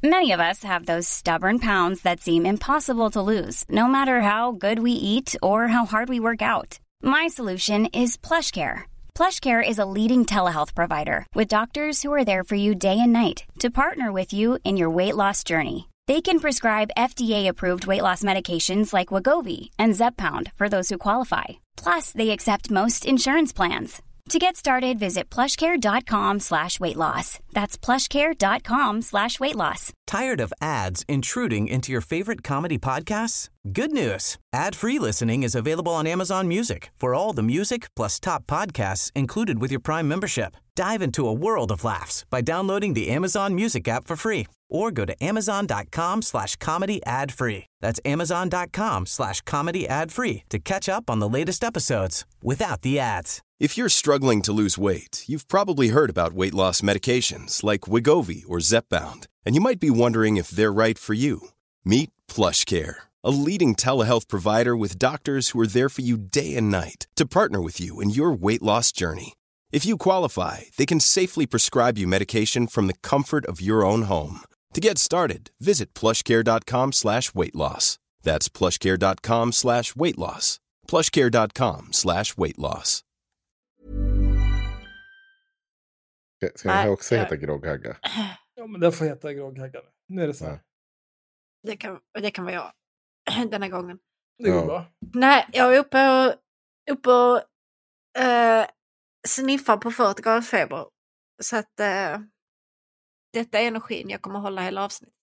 Many of us have those stubborn pounds that seem impossible to lose, no matter how good we eat or how hard we work out. My solution is PlushCare. PlushCare is a leading telehealth provider with doctors who are there for you day and night to partner with you in your weight loss journey. They can prescribe FDA-approved weight loss medications like Wegovy and Zepbound for those who qualify. Plus, they accept most insurance plans. To get started, visit plushcare.com/weightloss. That's plushcare.com/weightloss. Tired of ads intruding into your favorite comedy podcasts? Good news. Ad-free listening is available on Amazon Music for all the music plus top podcasts included with your Prime membership. Dive into a world of laughs by downloading the Amazon Music app for free or go to amazon.com/comedy ad-free. That's amazon.com/comedy ad-free to catch up on the latest episodes without the ads. If you're struggling to lose weight, you've probably heard about weight loss medications like Wegovy or Zepbound, and you might be wondering if they're right for you. Meet PlushCare, a leading telehealth provider with doctors who are there for you day and night to partner with you in your weight loss journey. If you qualify, they can safely prescribe you medication from the comfort of your own home. To get started, visit plushcare.com/weightloss. That's plushcare.com/weightloss. plushcare.com/weightloss. Ska det här också heta grogghagga? Ja, men det får heta grogghagga. Nu är det så här. Det kan vara jag. Den här gången. Det går bra. Nej, jag är uppe och sniffar på 40 graders feber. Så att detta är energin jag kommer hålla hela avsnittet.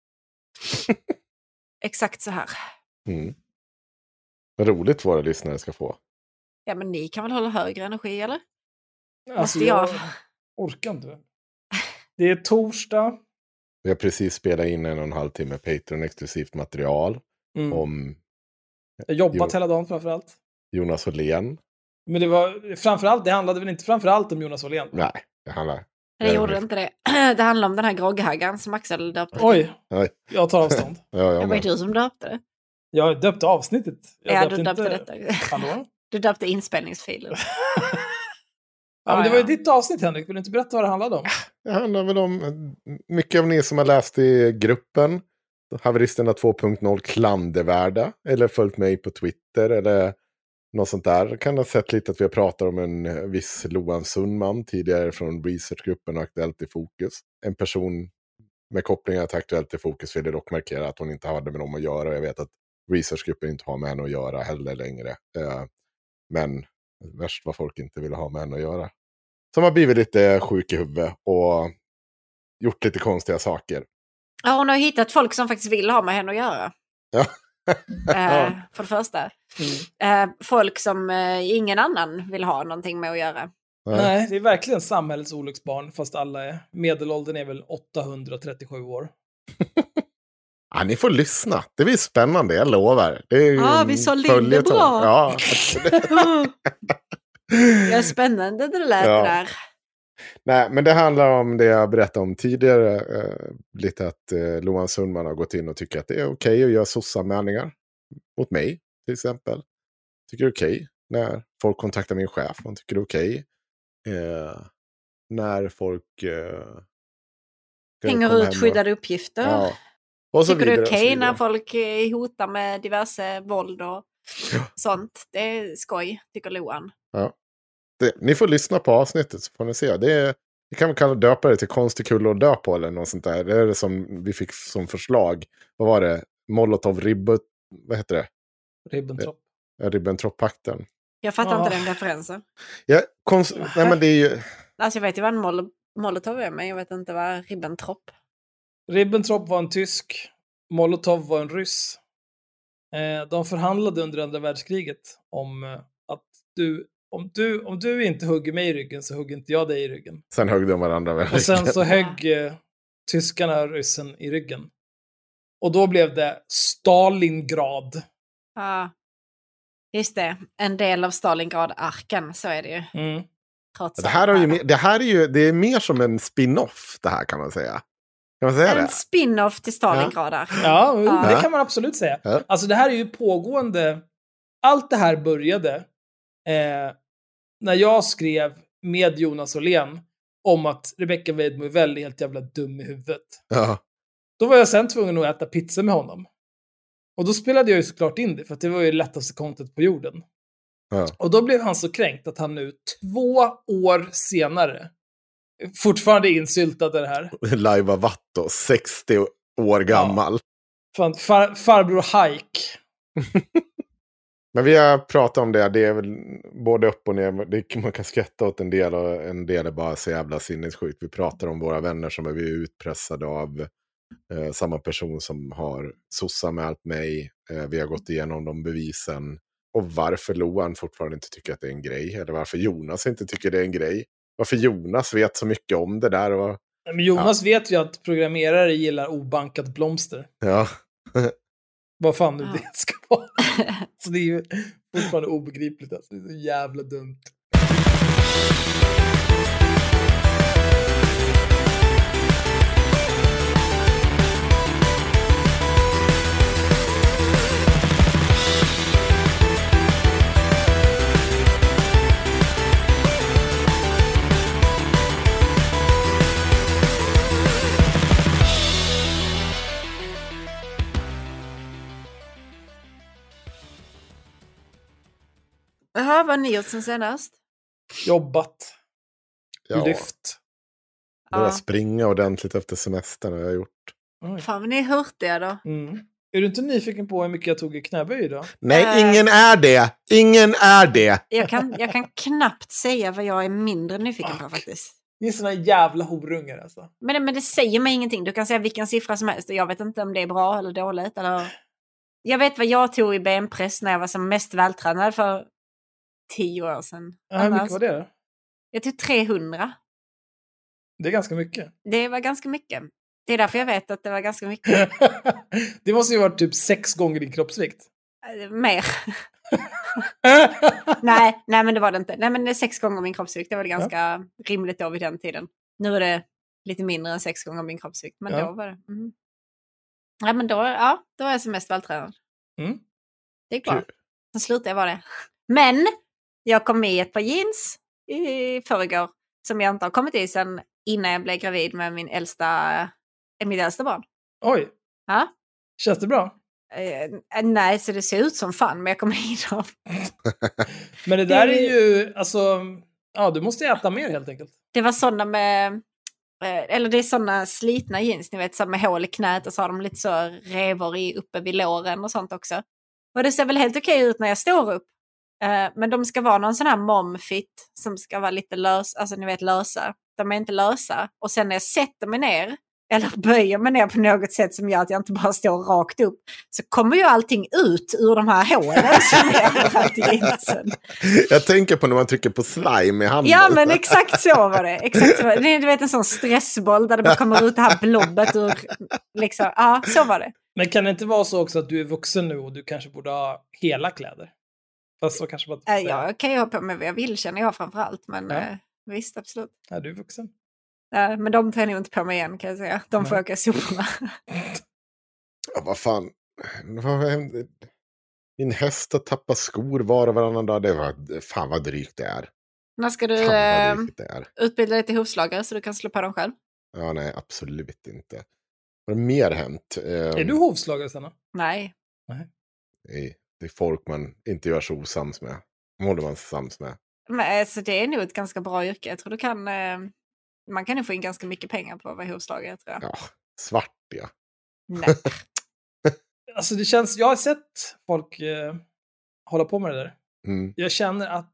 Exakt så här. Mm. Vad roligt våra lyssnare ska få. Ja, men ni kan väl hålla högre energi, eller? Alltså jag orkar inte. Det är torsdag. Vi har precis spelat in 1,5 timme Patreon-exklusivt material om... Jag har jobbat hela dagen framförallt. Jonas Åhlén. Men det var framförallt, det handlade väl inte framförallt om Jonas Åhlén? Nej, det handlar... Det gjorde inte det. Det handlar om den här grogghaggan som Axel döpte. Oj, jag tar avstånd. Det var inte du som döpte det. Jag döpte avsnittet. Du döpte detta. Hallå? Du döpte inspelningsfilen. Ja, men det var ju ditt avsnitt, Henrik. Vill du inte berätta vad det handlade om? Det handlar väl om mycket av ni som har läst i gruppen. Haveristerna 2.0 klandervärda. Eller följt mig på Twitter. Eller något sånt där. Kan ha sett lite att vi har pratat om en viss Loan Sundman. Tidigare från researchgruppen och Aktuellt i Fokus. En person med kopplingar till Aktuellt i Fokus ville dock markera att hon inte hade med dem att göra. Och jag vet att researchgruppen inte har med henne att göra heller längre. Men värst vad folk inte vill ha med henne att göra. Som har blivit lite sjuk i huvudet och gjort lite konstiga saker. Ja, hon har hittat folk som faktiskt vill ha med henne att göra. Ja. För det första. Folk som ingen annan vill ha någonting med att göra. Nej, det är verkligen samhällets olycksbarn, fast alla är. Medelåldern är väl 837 år. Ja, ni får lyssna. Det blir spännande, jag lovar. Vi sa Linde bra. Ja, det är spännande det lät där. Nej, men det handlar om det jag berättade om tidigare. Lite att Loan Sundman har gått in och tycker att det är okej att göra sossanmälningar mot mig, till exempel. Tycker det är okej när folk kontaktar min chef. Man tycker det är okej när folk hänger ut skyddade uppgifter. Ja. Och så tycker du det är okej när folk hotar med diverse våld och sånt. Det är skoj, tycker Loan. Ja. Ni får lyssna på avsnittet så får ni se. Vi kan väl kalla döpa det till konstig kulle att dö på eller något sånt där. Det är det som vi fick som förslag. Vad var det? Molotov vad heter det? Ribbentrop. Ribbentrop-pakten. Jag fattar inte den referensen. Ja, nej men det är ju... Alltså jag vet ju vad en Molotov är, men jag vet inte vad Ribbentrop. Ribbentrop var en tysk. Molotov var en ryss. De förhandlade under andra världskriget om att om du inte hugger mig i ryggen så hugger inte jag dig i ryggen. Sen högg de varandra väl. Och sen så högg tyskarna ryssen i ryggen. Och då blev det Stalingrad. Ja, just det. En del av Stalingrad-arken, så är det ju. Mm. Det är mer som en spin-off det här, kan man säga. Kan man säga en spin-off till Stalingrad. Ja, det kan man absolut säga. Ja. Alltså det här är ju pågående. Allt det här började när jag skrev med Jonas Åhlén om att Rebecca Weidmo är väldigt helt jävla dum i huvudet. Ja. Då var jag sen tvungen att äta pizza med honom. Och då spelade jag ju såklart in det, för att det var ju lättaste content på jorden. Ja. Och då blev han så kränkt att han nu 2 år senare fortfarande insyltad det här. Laiva Vatto, 60 år gammal. Fan, farbror Hike. Men vi har pratat om det. Det är väl både upp och ner. Man kan skratta åt en del och en del är bara så jävla sinnessjukt. Vi pratar om våra vänner som är utpressade av samma person som har sossanmält mig. Vi har gått igenom de bevisen. Och varför Loan fortfarande inte tycker att det är en grej. Eller varför Jonas inte tycker det är en grej. Varför Jonas vet så mycket om det där. Och, men Jonas vet ju att programmerare gillar obankat blomster. ja. Vad fan nu det ska vara. Så det är ju fortfarande obegripligt. Alltså. Det är så jävla dumt. Jaha, vad har ni gjort sen senast? Jobbat. Ja. Lyft. Börja springa ordentligt efter semestern har jag gjort. Oj. Fan, vad ni är hurtiga då. Mm. Är du inte nyfiken på hur mycket jag tog i knäböj idag? Nej, ingen är det. Ingen är det. Jag kan knappt säga vad jag är mindre nyfiken på faktiskt. Ni är såna jävla horungar alltså. Men det säger mig ingenting. Du kan säga vilken siffra som helst och jag vet inte om det är bra eller dåligt. Eller... Jag vet vad jag tog i benpress när jag var som mest vältränad för 10 år sedan. Hur mycket var det då? Jag tog 300. Det är ganska mycket. Det var ganska mycket. Det är därför jag vet att det var ganska mycket. Det måste ju vara typ 6 gånger din kroppsvikt. Mer. nej, men det var det inte. Nej, men det är 6 gånger min kroppsvikt. Det var det ganska rimligt då vid den tiden. Nu är det lite mindre än 6 gånger min kroppsvikt. Men då var det... Mm. Ja, men då var jag som mest vältränad. Mm. Det är klart. Sen slutade jag vara det. Men jag kom med ett par jeans i förrgår som jag inte har kommit i sen innan jag blev gravid med mitt äldsta barn. Oj. Ja. Känns det bra? Nej, så det ser ut som fan, men jag kommer in dem. Men det där är ju, alltså, ja, du måste äta mer helt enkelt. Det var sådana med, eller det är sådana slitna jeans, ni vet, så med hål i knät och så har de lite så revor uppe vid låren och sånt också. Och det ser väl helt okej ut när jag står upp. Men de ska vara någon sån här momfit som ska vara lite lösa, alltså ni vet lösa. De är inte lösa. Och sen när jag sätter mig ner eller böjer mig ner på något sätt som gör att jag inte bara står rakt upp, så kommer ju allting ut ur de här hålen som är rätt i jeansen. Jag tänker på när man trycker på slime i handen. Ja, men exakt så var det. Exakt så var det. Du vet en sån stressboll där det bara kommer ut det här blobbet ur, liksom. Ja, så var det. Men kan det inte vara så också att du är vuxen nu och du kanske borde ha hela kläder? Fast så kanske bara jag kan ju ha på mig vad jag vill, känner jag framförallt. Men visst, absolut. Ja, du är vuxen. Men de tar jag nog inte på mig igen, kan jag säga. De får åka soporna. Ja, vad fan. Vad hände? Min häst har tappat skor var och varannan dag. Det var, fan vad drygt det är. När ska du utbilda dig till hovslagare så du kan slå på dem själv? Ja, nej, absolut inte. Vad har mer hänt? Är du hovslagare, Sanna? Nej. Det är folk man inte gör så osams med. Håller man sams med. Men, alltså, det är nog ett ganska bra yrke. Jag tror du kan... man kan ju få in ganska mycket pengar på att vara hovslagare, tror jag. Ja, svart ja. Nej. Alltså det känns... Jag har sett folk hålla på med det där. Mm. Jag känner att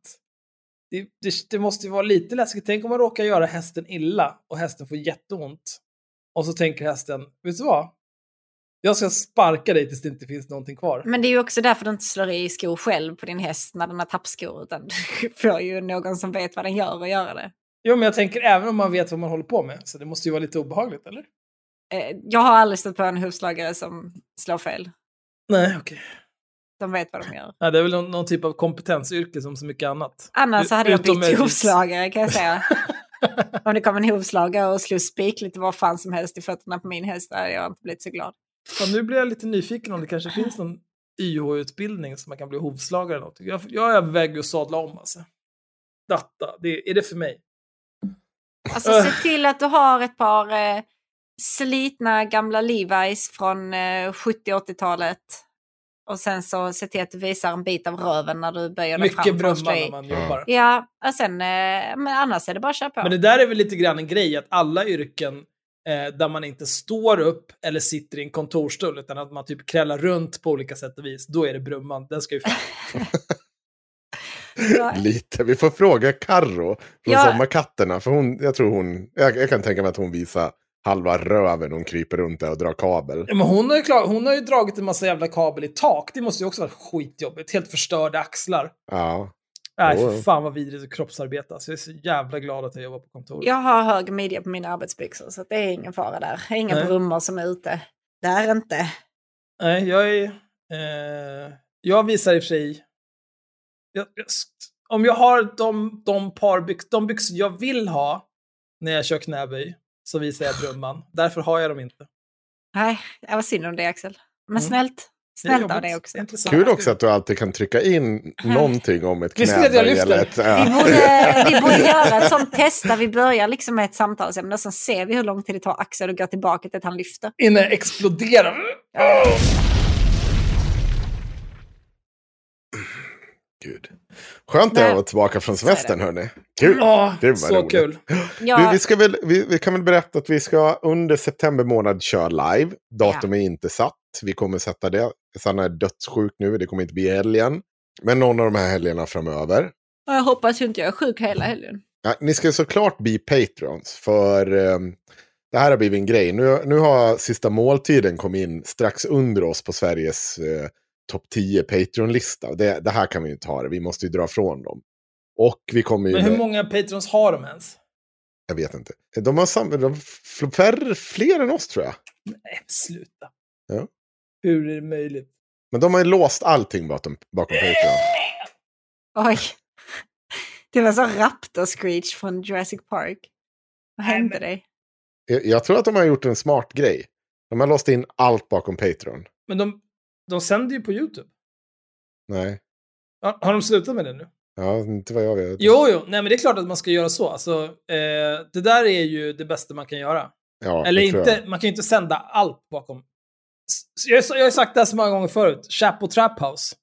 det måste ju vara lite läskigt. Tänk om man råkar göra hästen illa och hästen får jätteont. Och så tänker hästen, vet du vad? Jag ska sparka dig tills det inte finns någonting kvar. Men det är ju också därför du inte slår i skor själv på din häst när den har tappskor. Utan du får ju någon som vet vad den gör och göra det. Jo, men jag tänker även om man vet vad man håller på med. Så det måste ju vara lite obehagligt, eller? Jag har aldrig stött på en hovslagare som slår fel. Nej, okej. De vet vad de gör. Ja, det är väl någon typ av kompetensyrke som så mycket annat. Annars så hade jag blivit hovslagare, kan jag säga. Om det kom en hovslagare och slog spik lite vad fan som helst i fötterna på min häst, där jag inte blivit så glad. Ja, nu blir jag lite nyfiken om det kanske finns någon YH-utbildning som man kan bli hovslagare eller något. Jag är väg att sadla om, alltså. Är det för mig? Alltså se till att du har ett par slitna gamla Levi's från 70-80-talet. Och sen så se till att du visar en bit av röven när du böjer dig fram. Mycket brumma när man jobbar. Ja, och sen, men annars är det bara att köra på. Men det där är väl lite grann en grej, att alla yrken där man inte står upp eller sitter i en kontorstol, utan att man typ krällar runt på olika sätt och vis, då är det brumman. Den ska ju Lite. Vi får fråga Karro från Sommarkatterna. För jag kan tänka mig att hon visar halva röven. Hon kryper runt där och drar kabel. Ja, men hon har ju dragit en massa jävla kabel i tak. Det måste ju också vara skitjobbigt. Helt förstörda axlar. Ja. Nej, för fan vad vidrigt att kroppsarbeta. Så jag är så jävla glad att jag jobbar på kontor. Jag har hög midja på mina arbetsbyxor, så det är ingen fara där. Inga brummor som är ute. Där inte. Nej, jag visar i och för sig... om jag har de byxor jag vill ha när jag kör knäböj, så visar jag brumman. Därför har jag dem inte. Nej, jag var synd om det, Axel. Men snällt av det också. Kul också att du alltid kan trycka in någonting om ett knäböj eller ett... Vi borde göra ett sånt test där vi börjar liksom med ett samtalsämne och sen ser vi hur lång tid det tar Axel att gå tillbaka till att han lyfter. Innan jag exploderar. Gud. Skönt att vara tillbaka från semestern, hörni. Kul. Gud, så roligt. Kul. Ja. Vi kan väl berätta att vi ska under september månad köra live. Datum är inte satt. Vi kommer sätta det. Sanna är dödssjuk nu. Det kommer inte bli helgen. Men någon av de här helgerna framöver. Jag hoppas inte jag är sjuk hela helgen. Ja, ni ska såklart bli Patreons. För det här har blivit en grej. Nu har sista måltiden kommit in strax under oss på Sveriges... topp 10 Patreon-lista. Det här kan vi ju inte ha det. Vi måste ju dra från dem. Och vi kommer ju... Men hur många Patrons har de ens? Jag vet inte. De har fler än oss, tror jag. Nej, sluta. Ja. Hur är det möjligt? Men de har ju låst allting bakom Patreon. Oj. Det var så Raptor-screech från Jurassic Park. Vad hände dig? Jag tror att de har gjort en smart grej. De har låst in allt bakom Patreon. Men de sänder ju på YouTube. Nej. Har de slutat med det nu? Ja, inte vad jag vet. Jo. Nej, men det är klart att man ska göra så. Alltså, det där är ju det bästa man kan göra. Ja, eller inte, man kan ju inte sända allt bakom. Jag har sagt det här så många gånger förut. Chapo Trap House.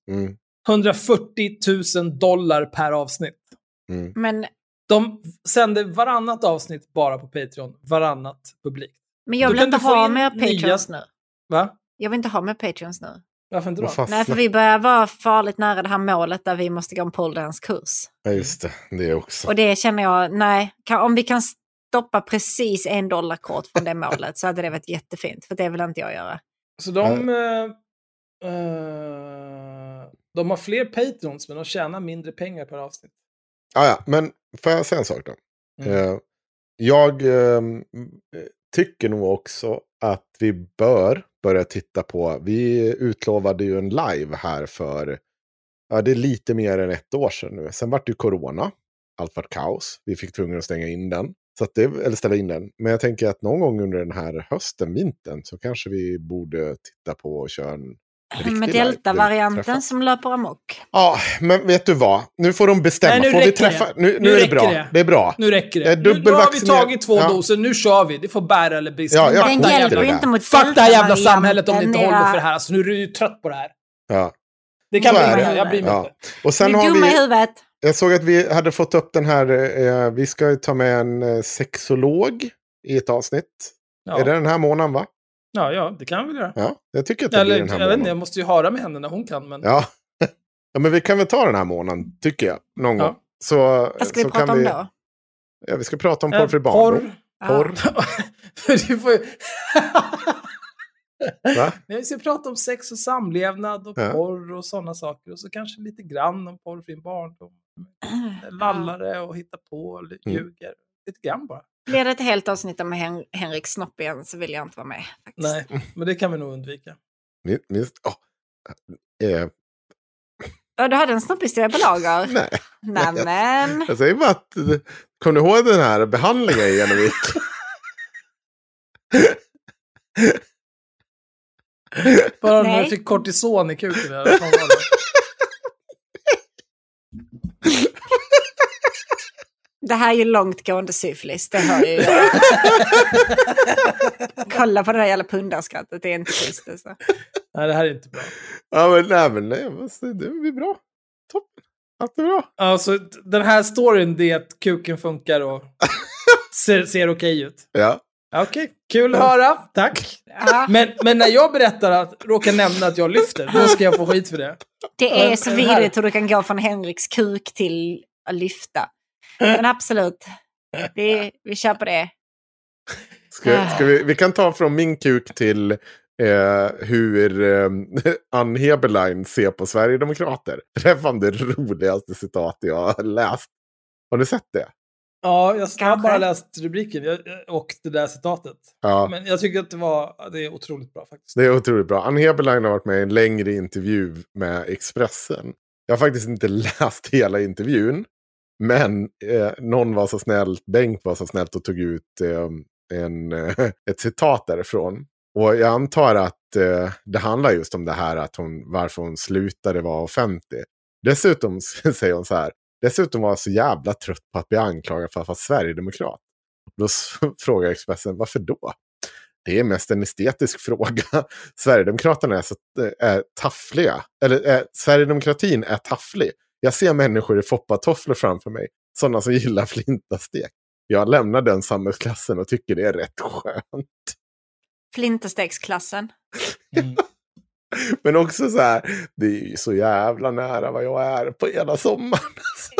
$140,000 per avsnitt. Men de sänder varannat avsnitt bara på Patreon. Varannat publikt. Men jag vill inte ha med Patreons nu. Va? Jag vill inte ha med Patreons nu. Varför inte då? Nej, för vi börjar vara farligt nära det här målet där vi måste gå en poledance-kurs. Ja, just det också. Och det känner jag, om vi kan stoppa precis $1 från det målet så hade det varit jättefint. För det vill inte jag göra. Så de har fler Patrons, men de tjänar mindre pengar per avsnitt. Ja, men får jag säga en sak då? Jag tycker nog också att vi bör börja titta på, vi utlovade ju en live här för, det är lite mer än 1 år sedan nu. Sen var det ju corona, allt var kaos. Vi fick tvungen att stänga in den. Eller ställa in den. Men jag tänker att någon gång under den här hösten, vintern, så kanske vi borde titta på och köra en riktig med Delta-varianten som löper amok. Ja, men vet du vad? Nu får de bestämma. Nej, får vi träffa? Nu är det bra. Det är bra. Nu räcker det. Nu har vi tagit 2 doser. Nu kör vi. Det får bära eller brist. Den hjälper inte mot fuck det här jävla samhället om ni inte håller för det här. Alltså, nu är du ju trött på det här. Ja. Det kan bli det. Jag blir med. Och sen har vi... i huvudet. Jag såg att vi hade fått upp den här... vi ska ta med en sexolog i ett avsnitt. Ja. Är det den här månaden, va? Ja, det kan vi göra. Ja, jag tycker att det blir den här månaden. Jag vet inte, jag måste ju höra med henne när hon kan. Men... Ja, men vi kan väl ta den här månaden, tycker jag. Någon gång. Vad ska vi prata om då? Ja, vi ska prata om porr. Porr. Du får ju... Va? Vi ska prata om sex och samlevnad och porr och sådana saker. Och så kanske lite grann om porrfri barndom. Lallare och hitta på och ljuger. Lite grann bara. Blir det ett helt avsnitt om Henrik Snopp igen så vill jag inte vara med. Faktiskt. Nej, men det kan vi nog undvika. Du hade en snopphistoria på lager? Nej. Nämen. Jag säger bara att, kom du ihåg den här behandlingen i Genevik? Bara när du fick kortison i kuken. Det här är ju långtgående syfilis, det hör ju jag. Kolla på det där jävla pundarskrattet, det är inte trist alltså. Nej, det här är inte bra. Ja, men det blir bra. Toppen. Allt är bra. Alltså, den här storyn, det är att kuken funkar och ser okej ut. Ja. Okej, kul att höra. Tack. Ja. Men när jag berättar att råkar nämna att jag lyfter, då ska jag få skit för det. Det är så vidrigt hur du kan gå från Henriks kuk till att lyfta. Men absolut, vi kör på det. Vi kan ta från min kuk till hur Ann Heberlein ser på Sverigedemokrater. Det är fan det roligaste citat jag har läst. Har du sett det? Ja, jag har bara läst rubriken och det där citatet. Ja. Men jag tycker att det är otroligt bra faktiskt. Det är otroligt bra. Ann Heberlein har varit med i en längre intervju med Expressen. Jag har faktiskt inte läst hela intervjun. Men någon var så snäll, Bengt var så snällt och tog ut ett citat därifrån. Och jag antar att det handlar just om det här att varför hon slutade vara offentlig. Dessutom säger hon så här. Dessutom var jag så jävla trött på att bli anklagad för att vara Sverigedemokrat. Då frågar Expressen, varför då? Det är mest en estetisk fråga. Sverigedemokraterna är taffliga. Eller Sverigedemokratin är tafflig. Jag ser människor i foppatofflor framför mig. Sådana som gillar flintastek. Jag lämnar den samhällsklassen och tycker det är rätt skönt. Flintastekklassen. Mm. Men också så här, det är ju så jävla nära vad jag är på hela sommaren.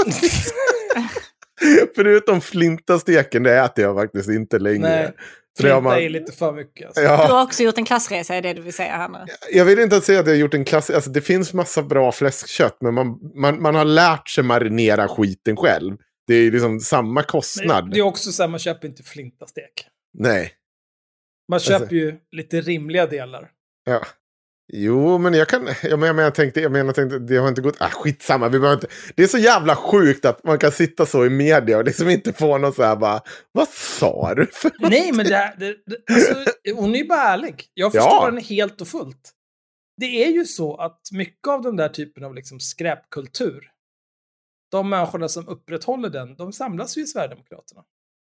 Förutom flintasteken, det äter jag faktiskt inte längre. Nej, flinta är lite för mycket. Alltså. Ja. Du har också gjort en klassresa, är det du vill säga, Hanna? Jag vill inte säga att jag har gjort en klassresa. Alltså, det finns massa bra fläskkött, men man har lärt sig marinera skiten själv. Det är liksom samma kostnad. Det är också så här, man köper inte flintastek. Nej. Man köper ju lite rimliga delar. Ja. Jo, men jag tänkte, det har inte gått, skitsamma, vi behöver inte, det är så jävla sjukt att man kan sitta så i media och liksom inte få någon så här bara, vad sa du för något? Nej, men alltså, hon är ju bara ärlig. Jag förstår henne helt och fullt. Det är ju så att mycket av den där typen av liksom skräpkultur, de människorna som upprätthåller den, de samlas ju i Sverigedemokraterna.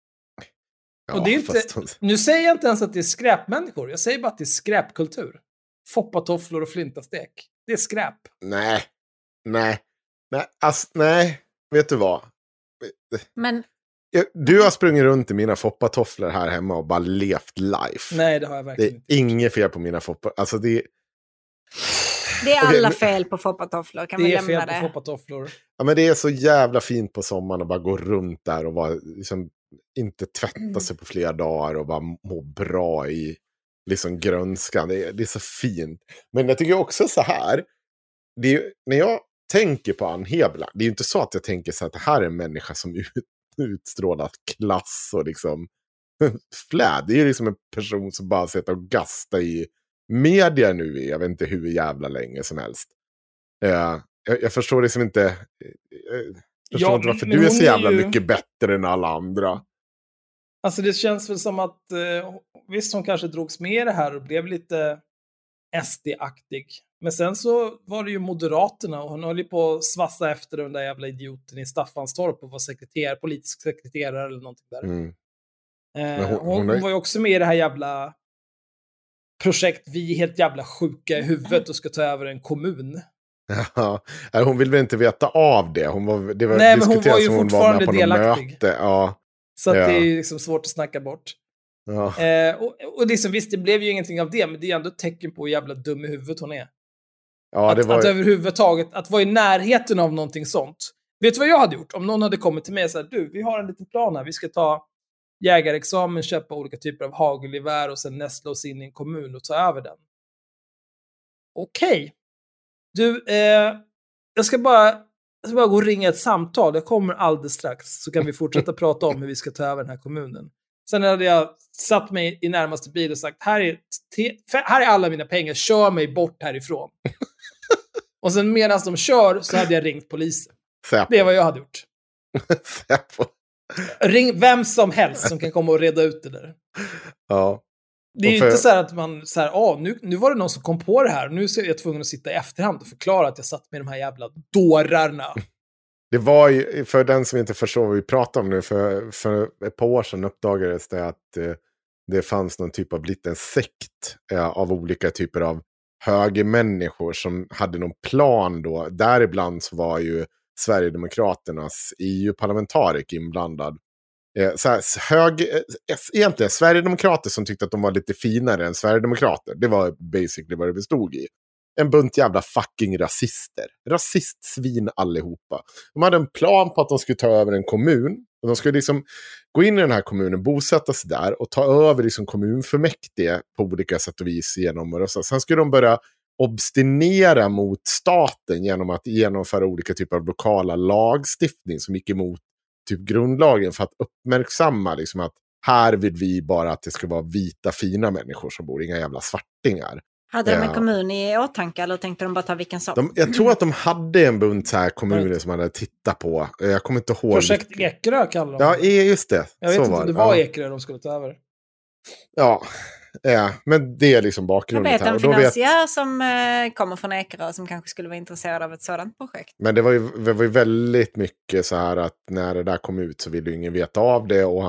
Och det är inte, nu säger jag inte ens att det är skräpmänniskor, jag säger bara att det är skräpkultur. Foppatofflor och flintastek. Det är skräp. Nej. Vet du vad? Men du har sprungit runt i mina foppatofflor här hemma och bara levt life. Nej, det har jag verkligen inte. Det är inget fel på mina foppar. Alltså det är alla fel på foppatofflor. Kan vi lämna det? Det är fel på foppatofflor. Ja, men det är så jävla fint på sommaren att bara gå runt där och bara liksom inte tvätta sig på flera dagar och bara må bra i liksom grönskan. Det är så fint. Men jag tycker också så här, när jag tänker på Ann Heberlein, det är ju inte så att jag tänker så att det här är en människa som utstrålat klass och liksom fläd. Det är ju liksom en person som bara sitter och gastar i media nu jag vet inte hur jävla länge som helst. Jag förstår liksom inte förstår inte varför du är så jävla mycket bättre än alla andra. Alltså det känns väl som att visst hon kanske drogs med det här och blev lite SD-aktig. Men sen så var det ju Moderaterna och hon höll ju på att svassa efter den där jävla idioten i Staffanstorp och var politisk sekreterare eller någonting där. Mm. Hon var ju också med i det här jävla projekt Vi är helt jävla sjuka i huvudet och ska ta över en kommun. Ja, hon vill väl inte veta av det. Nej, men hon var ju fortfarande delaktig. Ja. Så att det är liksom svårt att snacka bort. Ja. Och liksom, visst, det blev ju ingenting av det, men det är ändå ett tecken på hur jävla dum i huvudet hon är. Ja, att överhuvudtaget, att vara i närheten av någonting sånt. Vet du vad jag hade gjort? Om någon hade kommit till mig och sagt, du, vi har en liten plan här, vi ska ta jägarexamen, köpa olika typer av hagelgevär och sen nästla oss in i en kommun och ta över den. Okej. Du, jag ska bara gå och ringa ett samtal. Jag kommer alldeles strax. Så kan vi fortsätta prata om hur vi ska ta över den här kommunen. Sen hade jag satt mig i närmaste bil och sagt, här är alla mina pengar. Kör mig bort härifrån. Och sen medan de kör så hade jag ringt polisen. Det är vad jag hade gjort. Ring vem som helst som kan komma och reda ut det där. Ja. Det är ju inte så här att man så här, nu var det någon som kom på det här. Nu är jag tvungen att sitta i efterhand och förklara att jag satt med de här jävla dårarna. Det var ju, för den som inte förstår vad vi pratar om nu, för ett par år sedan uppdagades det att det fanns någon typ av liten sekt av olika typer av högermänniskor som hade någon plan då. Däribland så var ju Sverigedemokraternas EU-parlamentariker inblandad. Egentligen Sverigedemokrater som tyckte att de var lite finare än Sverigedemokrater. Det var basically vad det bestod i. En bunt jävla fucking rasister. Rasistsvin allihopa. De hade en plan på att de skulle ta över en kommun. Och de skulle liksom gå in i den här kommunen, bosätta sig där och ta över liksom kommunfullmäktige på olika sätt och vis genom och så. Sen skulle de börja obstinera mot staten genom att genomföra olika typer av lokala lagstiftning som gick emot typ grundlagen för att uppmärksamma liksom att här vill vi bara att det ska vara vita fina människor som bor, inga jävla svartingar. Hade de en kommun i åtanke eller tänkte de bara ta vilken sak? Jag tror att de hade en bunt så här kommuner som hade tittat på. Jag kommer inte ihåg. Projekt Ekerö kallar de. Ja, just det. Jag vet så inte var om det var Ekerö de skulle ta över. Ja, men det är liksom bakgrunden. Jag vet en finansiär som kommer från Ekerö som kanske skulle vara intresserad av ett sådant projekt. Men det var ju väldigt mycket så här att när det där kom ut så ville ju ingen veta av det och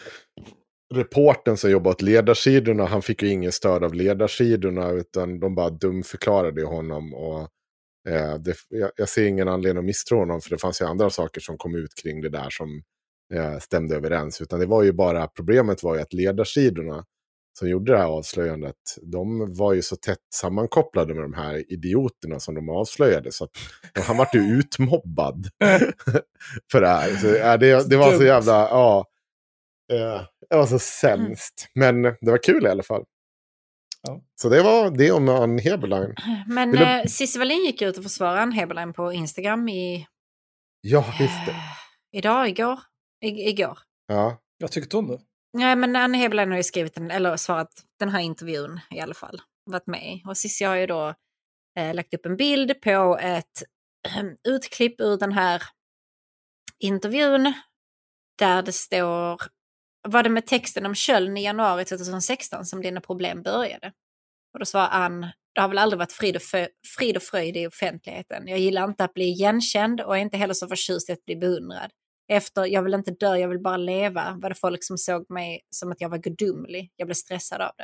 reporten som jobbat åt ledarsidorna, han fick ju ingen stöd av ledarsidorna utan de bara dumförklarade honom och jag ser ingen anledning att misstro honom för det fanns ju andra saker som kom ut kring det där som stämde överens, utan det var ju bara, problemet var ju att ledarsidorna som gjorde det här avslöjandet, de var ju så tätt sammankopplade med de här idioterna som de avslöjade så att han var ju utmobbad för det här. Så, det var så jävla, det var så sämst. Men det var kul i alla fall. Ja. Så det var det om Ann Heberlein. Men Cissi Wallin gick ut och försvarade Ann Heberlein på Instagram Ja, visst det. Igår. Ja. Jag tyckte om det. Nej, men Ann Heberlein har ju skrivit eller svarat den här intervjun i alla fall. Varit med. Och Cissi har ju då lagt upp en bild på ett utklipp ur den här intervjun. Där det står, var det med texten om Köln i januari 2016 som dina problem började? Och då svarar Ann, det har väl aldrig varit frid och fröjd i offentligheten. Jag gillar inte att bli igenkänd och är inte heller så förtjust i att bli beundrad. Efter jag vill inte dö, jag vill bara leva, var det folk som såg mig som att jag var gudomlig. Jag blev stressad av det.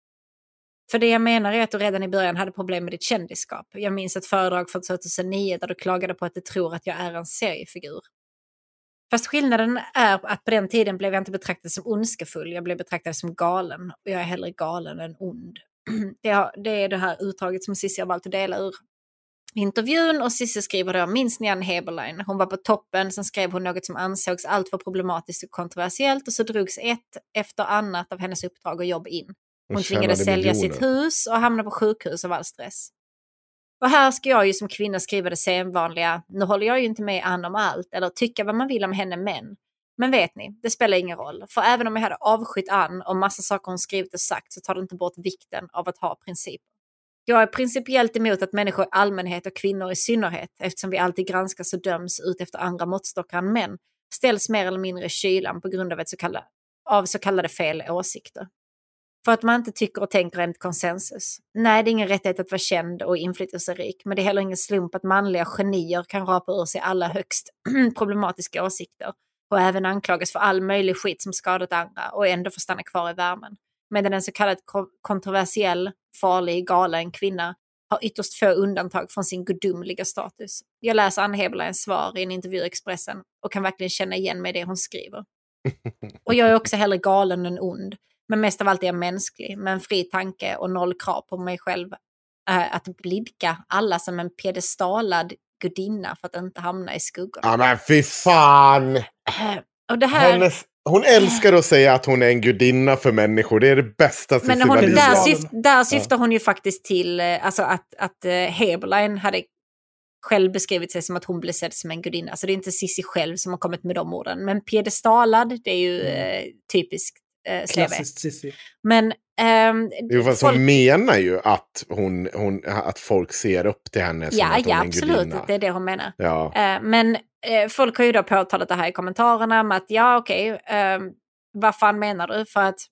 För det jag menar är att du redan i början hade problem med ditt kändisskap. Jag minns ett föredrag från 2009 där du klagade på att du tror att jag är en seriefigur. Fast skillnaden är att på den tiden blev jag inte betraktad som ondskefull. Jag blev betraktad som galen. Och jag är hellre galen än ond. Det är det här utdraget som Cissi har valt att dela ur intervjun. Och Cissi skriver då, minns ni Ann Heberlein? Hon var på toppen, sen skrev hon något som ansågs allt för problematiskt och kontroversiellt. Och så drogs ett efter annat av hennes uppdrag och jobb in. Hon tvingades sälja sitt hus och hamna på sjukhus av all stress. Och här ska jag ju som kvinna skriva det sedvanliga, nu håller jag ju inte med Ann om allt eller tycka vad man vill om henne men vet ni, det spelar ingen roll. För även om jag hade avskytt Ann och massa saker hon skrivit och sagt så tar det inte bort vikten av att ha principer. Jag är principiellt emot att människor i allmänhet och kvinnor i synnerhet, eftersom vi alltid granskas och döms ut efter andra måttstockar än män, ställs mer eller mindre i kylan på grund av så kallade fel åsikter. För att man inte tycker och tänker enligt konsensus. Nej, det är ingen rättighet att vara känd och inflytelserik. Men det är heller ingen slump att manliga genier kan rapa ur sig alla högst problematiska åsikter. Och även anklagas för all möjlig skit som skadat andra och ändå får stanna kvar i värmen. Medan en så kallad kontroversiell, farlig, galen kvinna har ytterst få undantag från sin gudomliga status. Jag läser Ann Heberleins svar i en intervju i Expressen och kan verkligen känna igen mig i det hon skriver. Och jag är också hellre galen än ond. Men mest av allt är jag mänsklig, med en fri tanke och noll krav på mig själv att blidka alla som en pedestalad gudinna för att inte hamna i skuggorna. Ja men fy fan! Och det här... Hon älskar att säga att hon är en gudinna för människor. Det är det bästa. Men där syftar hon ju faktiskt till alltså att Heberlein hade själv beskrivit sig som att hon blev sedd som en gudinna. Så det är inte Cissi själv som har kommit med de orden. Men pedestalad, det är ju typiskt. Klassiskt Cissi. Men hon menar ju att att folk ser upp till henne som att hon är en absolut, gudinna. det är det hon menar. Ja. Men folk har ju då påtalat det här i kommentarerna med att vad fan menar du? För att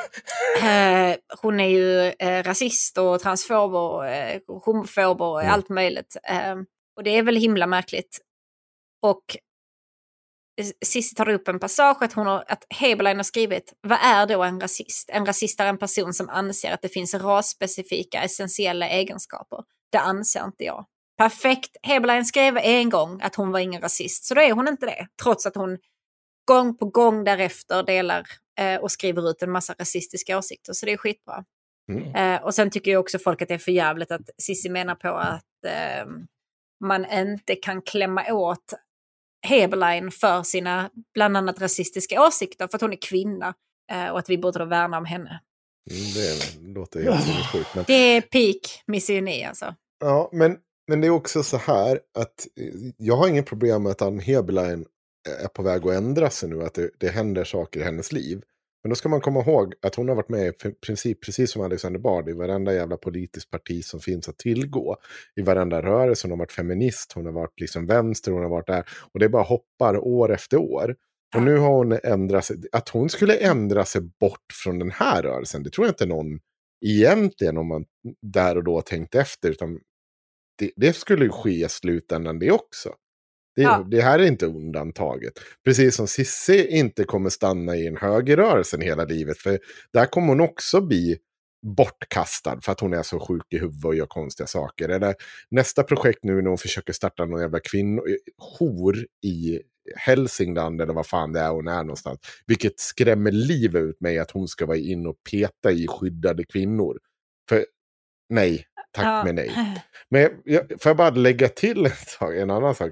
hon är ju rasist och transfob och homofob och allt möjligt. Och det är väl himla märkligt. Och Cissi tar upp en passage att Heberlein har skrivit: vad är då en rasist? En rasist är en person som anser att det finns rasspecifika essentiella egenskaper. Det anser inte jag. Perfekt. Heberlein skrev en gång att hon var ingen rasist, så då är hon inte det. Trots att hon gång på gång därefter delar och skriver ut en massa rasistiska åsikter. Så det är skitbra. Och sen tycker jag också folk att det är för jävligt att Cissi menar på att man inte kan klämma åt Heberlein för sina bland annat rasistiska åsikter för att hon är kvinna och att vi borde värna om henne. Det låter helt sjukt. Men... Det är peak misogyni alltså. Ja, men det är också så här att jag har ingen problem med att Ann Heberlein är på väg att ändra sig nu, att det händer saker i hennes liv. Men då ska man komma ihåg att hon har varit med i princip precis som Alexander Bard i varenda jävla politisk parti som finns att tillgå. I varenda rörelse. Hon har varit feminist, hon har varit liksom vänster, hon har varit där. Och det bara hoppar år efter år. Och nu har hon ändrat sig. Att hon skulle ändra sig bort från den här rörelsen, det tror jag inte någon egentligen, om man där och då tänkt efter. Utan det skulle ju ske i slutändan det också. Det här är inte undantaget. Precis som Cissi inte kommer stanna i en högerrörelsen hela livet. För där kommer hon också bli bortkastad för att hon är så sjuk i huvudet och gör konstiga saker. Eller nästa projekt nu när hon försöker starta någon jävla kvinnor i Hälsingland eller vad fan det är hon är någonstans. Vilket skrämmer livet ut mig att hon ska vara in och peta i skyddade kvinnor. För nej, tack men nej. Men får jag bara lägga till en annan sak.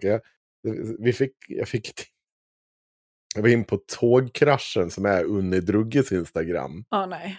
Jag var in på tågkraschen som är Unni Drugges Instagram. Nej.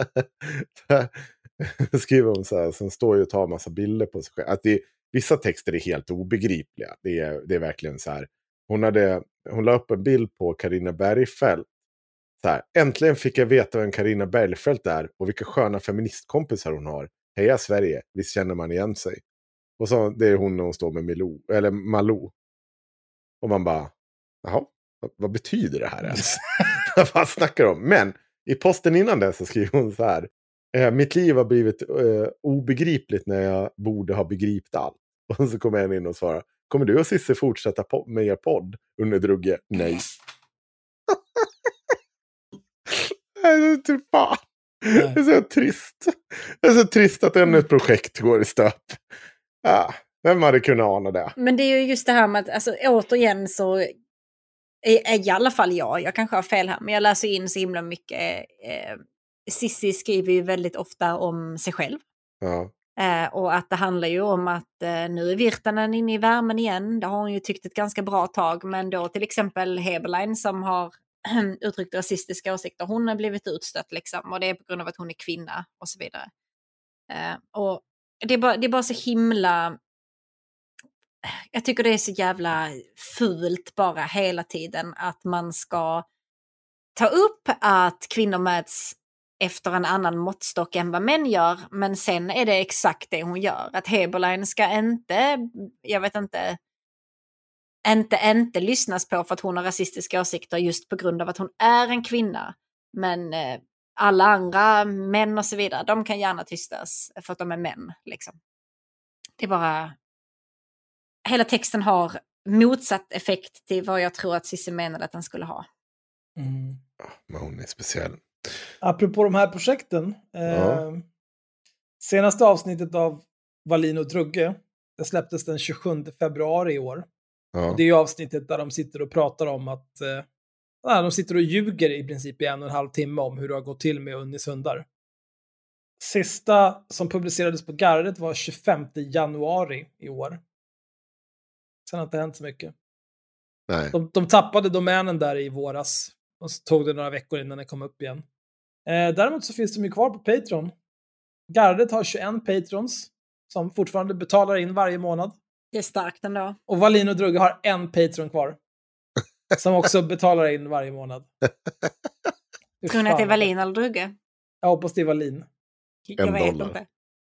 Skriver hon så här, sen står ju och tar en massa bilder på sig själv. Att vissa texter är helt obegripliga. Det är verkligen så här. Hon la upp en bild på Carina Bergfeldt. Så här, äntligen fick jag veta vem Carina Bergfeldt är och vilka sköna feministkompisar hon har. Heja Sverige, visst känner man igen sig. Och så det är hon när hon står med Malou. Och man bara, jaha, vad betyder det här ens? Vad snackar de om? Men i posten innan det så skriver hon så här. Mitt liv har blivit obegripligt när jag borde ha begripit allt. Och så kommer jag in och svarar, kommer du och Cissi fortsätta med er podd under Drugge? Nej. Det är typ fan. Det är så trist. Det är så trist att ännu ett projekt går i stöp. Ja, vem hade kunnat ana det? Men det är ju just det här med att, alltså, återigen så är i alla fall jag kanske har fel här, men jag läser in så himla mycket. Cissi skriver ju väldigt ofta om sig själv. Ja. Och att det handlar ju om att nu är Virtanen inne i värmen igen. Det har hon ju tyckt ett ganska bra tag. Men då till exempel Heberlein som har uttryckt rasistiska åsikter. Hon har blivit utstött liksom. Och det är på grund av att hon är kvinna och så vidare. Och det är bara så himla... Jag tycker det är så jävla fult bara hela tiden att man ska ta upp att kvinnor mäts efter en annan måttstock än vad män gör, men sen är det exakt det hon gör. Att Heberlein ska inte lyssnas på för att hon har rasistiska åsikter just på grund av att hon är en kvinna. Men alla andra män och så vidare, de kan gärna tystas för att de är män. Liksom. Det är bara... Hela texten har motsatt effekt till vad jag tror att Cissi menade att den skulle ha. Mm. Men hon är speciell. Apropå de här projekten. Senaste avsnittet av Wallin och Drugge, det släpptes den 27 februari i år. Ja. Det är ju avsnittet där de sitter och pratar om att de sitter och ljuger i princip i 1,5 timme om hur det har gått till med Unnis hundar. Sista som publicerades på Gardet var 25 januari i år. Sen har inte hänt så mycket. Nej. De tappade domänen där i våras. Och så tog det några veckor innan det kom upp igen. Däremot så finns de ju kvar på Patreon. Gardet har 21 patrons som fortfarande betalar in varje månad. Det är starkt ändå. Och Wallin och Drugge har en patron kvar. Som också betalar in varje månad. Tror ni att det är Wallin eller Drugge? Jag hoppas det är Wallin. Jag vet inte.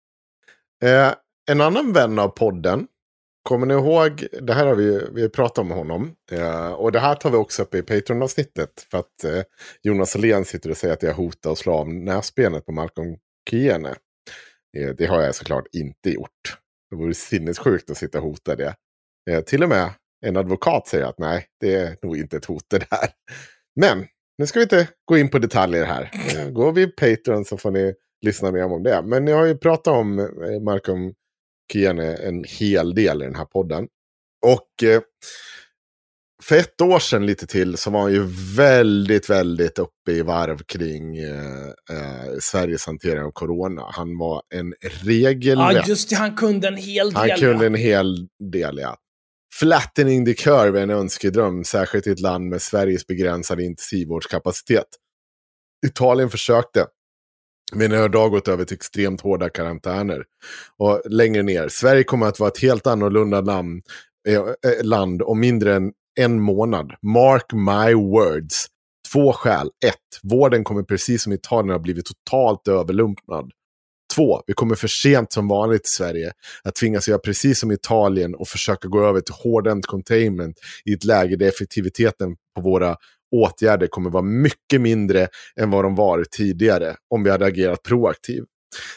En annan vän av podden. Kommer ni ihåg, det här har vi pratat om honom. Och det här tar vi också upp i Patreon-avsnittet. För att Jonas Åhlén sitter och säger att jag hotar och slår av näsbenet på Malcolm Kiene. Det har jag såklart inte gjort. Det vore sinnessjukt att sitta och hota det. Till och med en advokat säger att nej, det är nog inte ett hot det där. Men nu ska vi inte gå in på detaljer här. Går vi Patreon så får ni lyssna mer om det. Men jag har ju pratat om Malcolm Kiane en hel del i den här podden. Och för ett år sedan lite till så var han ju väldigt, väldigt uppe i varv kring Sveriges hantering av corona. Han var en regelrätt... Ja, just det. Han kunde en hel del. Han kunde en hel del, ja. Flattening the curve är en önskedröm, särskilt i ett land med Sveriges begränsade intensivvårdskapacitet. Italien försökte, men har idag gått över till extremt hårda karantäner. Och längre ner, Sverige kommer att vara ett helt annorlunda land om mindre än en månad. Mark my words. 2 skäl. 1. Vården kommer precis som Italien ha blivit totalt överlumpnad. 2. Vi kommer för sent som vanligt i Sverige att tvingas göra precis som Italien och försöka gå över till hårdhänt containment i ett läge där effektiviteten på våra åtgärder kommer vara mycket mindre än vad de var tidigare om vi hade agerat proaktivt.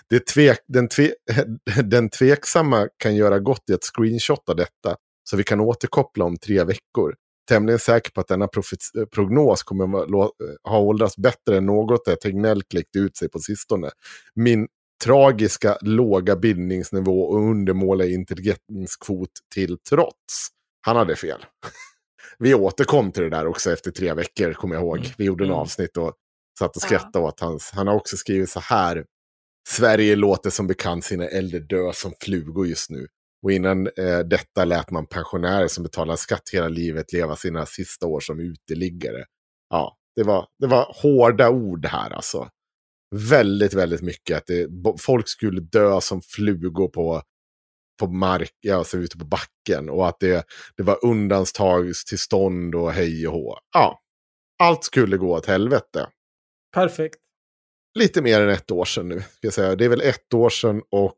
Den tveksamma kan göra gott i att screenshotta detta så vi kan återkoppla om 3 veckor. Tämligen säker på att denna prognos kommer ha åldrats bättre än något där Tegnell kläckte ut sig på sistone. Min tragiska låga bildningsnivå och undermåliga intelligenskvot till trots. Han hade fel. Vi återkom till det där också efter 3 veckor, kommer jag ihåg. Vi gjorde en avsnitt och satt och skrattade åt han har också skrivit så här: Sverige låter som bekant sina äldre dö som flugor just nu. Och innan detta lät man pensionärer som betalar skatt hela livet leva sina sista år som uteliggare. Ja, det var hårda ord här alltså. Väldigt, väldigt mycket att folk skulle dö som flugor på mark, alltså ute på backen. Och att det var undantagstillstånd och hej och hå. Ja, allt skulle gå åt helvete. Perfekt. Lite mer än 1 år sedan nu, ska jag säga. Det är väl 1 år sedan och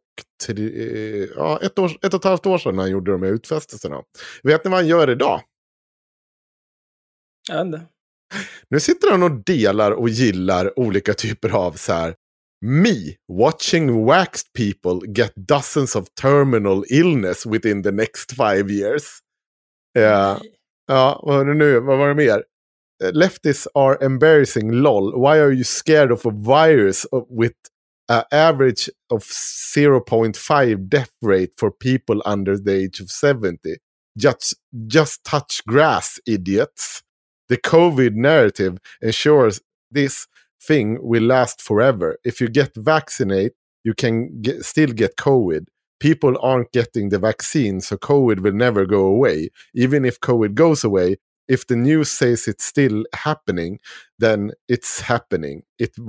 1,5 år sedan han gjorde de här utfästelserna. Vet ni vad han gör idag? Jag vet inte. Nu sitter han och delar och gillar olika typer av så här: me watching waxed people get dozens of terminal illness within the next 5 years. Ja, vad var det mer? Leftists are embarrassing, lol. Why are you scared of a virus with an average of 0.5 death rate for people under the age of 70? Just touch grass, idiots. The COVID narrative ensures this thing will last forever. If you get vaccinated, you can still get COVID. People aren't getting the vaccine, so COVID will never go away. Even if COVID goes away, if the news says it's still happening, then it's happening.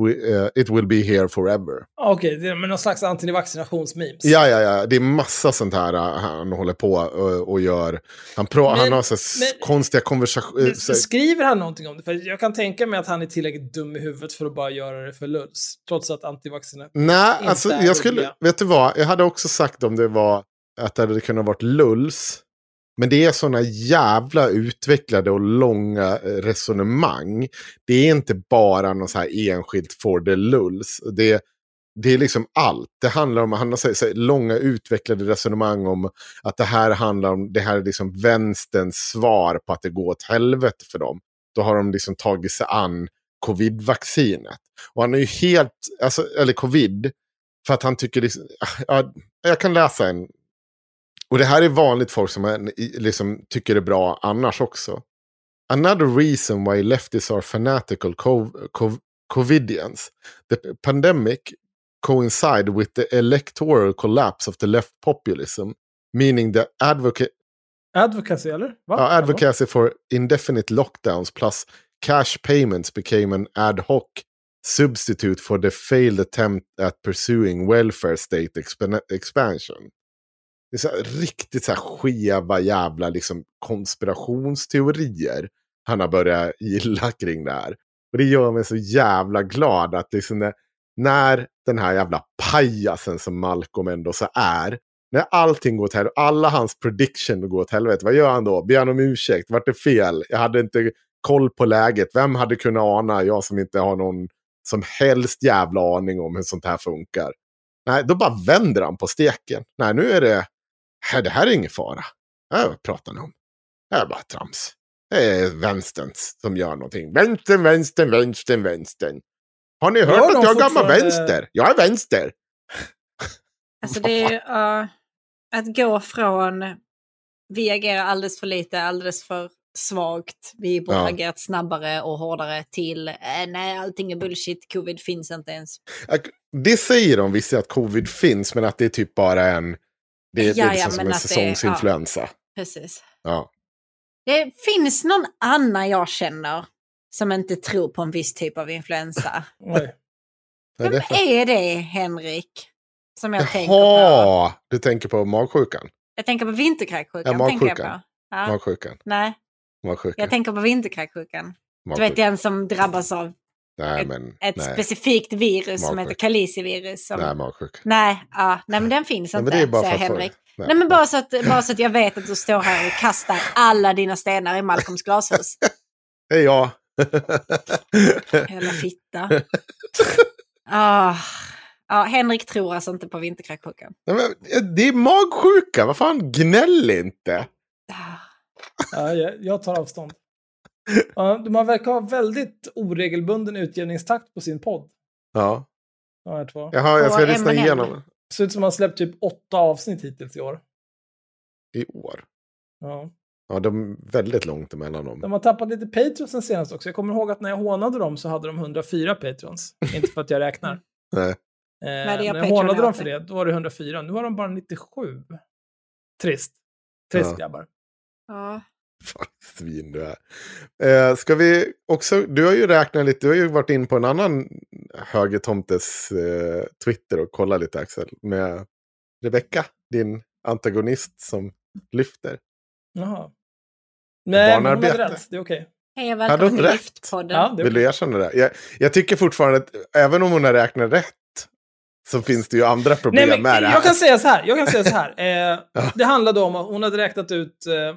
It will be here forever. Okej, det är någon slags antivaccinationsmemes. Ja. Det är massa sånt här han håller på och gör. Han har så konstiga konversationer. Skriver han någonting om det? För jag kan tänka mig att han är tillräckligt dum i huvudet för att bara göra det för lulls. Trots att antivaccination. Nej, alltså vet du vad? Jag hade också sagt om det var att det hade kunnat varit lulls. Men det är sådana jävla utvecklade och långa resonemang. Det är inte bara något så här enskilt for the lulls. Det är liksom allt. Det handlar om, han har så långa utvecklade resonemang om att det här handlar om, det här är liksom vänsterns svar på att det går åt helvete för dem. Då har de liksom tagit sig an covid-vaccinet. Och han är ju helt, eller covid, för att han tycker liksom, jag kan läsa en. Och det här är vanligt folk som liksom tycker det är bra annars också. Another reason why leftists are fanatical covidians. The pandemic coincide with the electoral collapse of the left populism. Meaning the advocacy, eller? Va? Advocacy for indefinite lockdowns plus cash payments became an ad hoc substitute for the failed attempt at pursuing welfare state expansion. Det är så här, riktigt så här skeva jävla liksom konspirationsteorier han har börjat gilla kring det här. Och det gör mig så jävla glad att liksom när den här jävla pajasen som Malcolm ändå så är, när allting går åt helvete, alla hans prediction går åt helvete, vad gör han då? Ber han om ursäkt? Vart det fel? Jag hade inte koll på läget. Vem hade kunnat ana? Jag som inte har någon som helst jävla aning om hur sånt här funkar. Nej, då bara vänder han på steken. Nej, nu är det här är ingen fara. Vad pratar ni om? Det är bara trams. Det är vänstern som gör någonting. Vänstern. Har ni hört att jag är gammal vänster? Jag är vänster. Alltså det är att gå från vi agerar alldeles för lite, alldeles för svagt. Vi borde agerat snabbare och hårdare till nej, allting är bullshit, covid finns inte ens. Det säger de visst att covid finns, men att det är typ bara en det är liksom som en säsongsinfluensa. Precis. Ja. Det finns någon annan jag känner som inte tror på en viss typ av influensa. Vem är det, Henrik? Som jag tänker på. Du tänker på magsjukan? Jag tänker på vinterkräksjukan. Ja, magsjukan. Magsjukan. Nej. Magsjukan. Jag tänker på vinterkräksjukan. Du vet den som drabbas av ett specifikt virus som heter kalicivirus. Nej, magsjukan. Nej, men den finns inte, säger Henrik. Nej, men bara så att jag vet att du står här och kastar alla dina stenar i Malcolms glashus. Det är jag. Hela fitta. Henrik tror alltså inte på vinterkräksjukan. Det är magsjuka, vad fan, gnäll inte. Jag tar avstånd. Man verkar ha väldigt oregelbunden utgivningstakt på sin podd. Ja. Jaha, jag ska lyssna igenom. Det ser ut som att man släppt typ 8 avsnitt hittills i år. I år? Ja. Ja, de är väldigt långt emellan dem. De har tappat lite Patreons sen senast också. Jag kommer ihåg att när jag hånade dem så hade de 104 Patrons. Inte för att jag räknar. Nej. När jag hånade dem för det, då var det 104. Nu har de bara 97. Trist grabbar. Ja. Fan, svin du är. Ska vi också, du har ju räknat lite, du har ju varit in på en annan högertomtes Twitter och kollat lite, Axel, med Rebecca, din antagonist som lyfter. Jaha. Nej, hon hade rätt, det är okej. Hej, välkommen till Lyftpodden. Ja, vill du erkänna det? Jag tycker fortfarande att även om hon har räknat rätt så finns det ju andra problem med det här. Jag kan säga så här. Det handlade om att hon hade räknat ut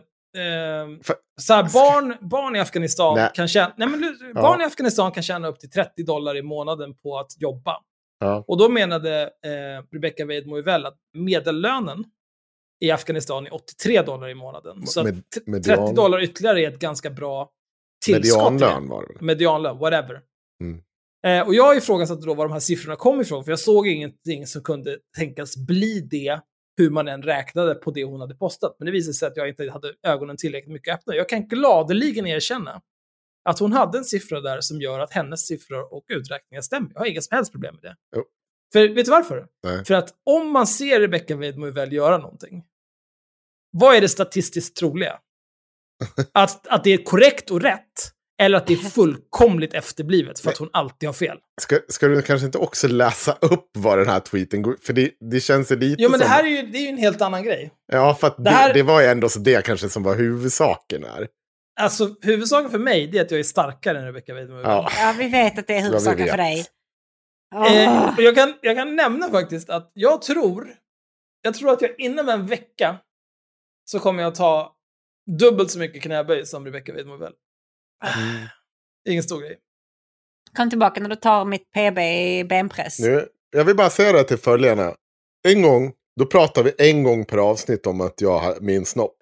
så här, barn i Afghanistan kan tjäna, barn i Afghanistan kan tjäna upp till $30 i månaden på att jobba. Ja. Och då menade Rebecca Weidmo-Uvell att medellönen i Afghanistan är $83 i månaden. Så $30 ytterligare är ett ganska bra tillskott. Medianlön var det. Medianlön, whatever. Och jag ifrågasatte då var de här siffrorna kom ifrån, för jag såg ingenting som kunde tänkas bli det, hur man än räknade på det hon hade postat. Men det visade sig att jag inte hade ögonen tillräckligt mycket öppna. Jag kan gladeligen erkänna att hon hade en siffra där som gör att hennes siffror och uträkningar stämmer. Jag har inga som helst problem med det. Jo. För vet du varför? Nej. För att om man ser Rebecca Weidmo-Uvell göra någonting, vad är det statistiskt troliga? Att det är korrekt och rätt, eller att det är fullkomligt efterblivet för att hon alltid har fel. Ska du kanske inte också läsa upp vad den här tweeten går? För det känns lite Jo, men som... det här är ju en helt annan grej. Ja, för att det var ju ändå så det kanske som var huvudsaken här. Alltså, huvudsaken för mig det är att jag är starkare än Rebecca Weidmo-Uvell. Ja, vi vet att det är huvudsaken för dig. Och jag kan nämna faktiskt att jag tror att jag inom en vecka så kommer jag ta dubbelt så mycket knäböj som Rebecca Weidmo-Uvell. Ingen stor grej. Kom tillbaka när du tar mitt PB i benpress. Nu, jag vill bara säga det till följarna. En gång, då pratar vi en gång per avsnitt om att jag har min snopp.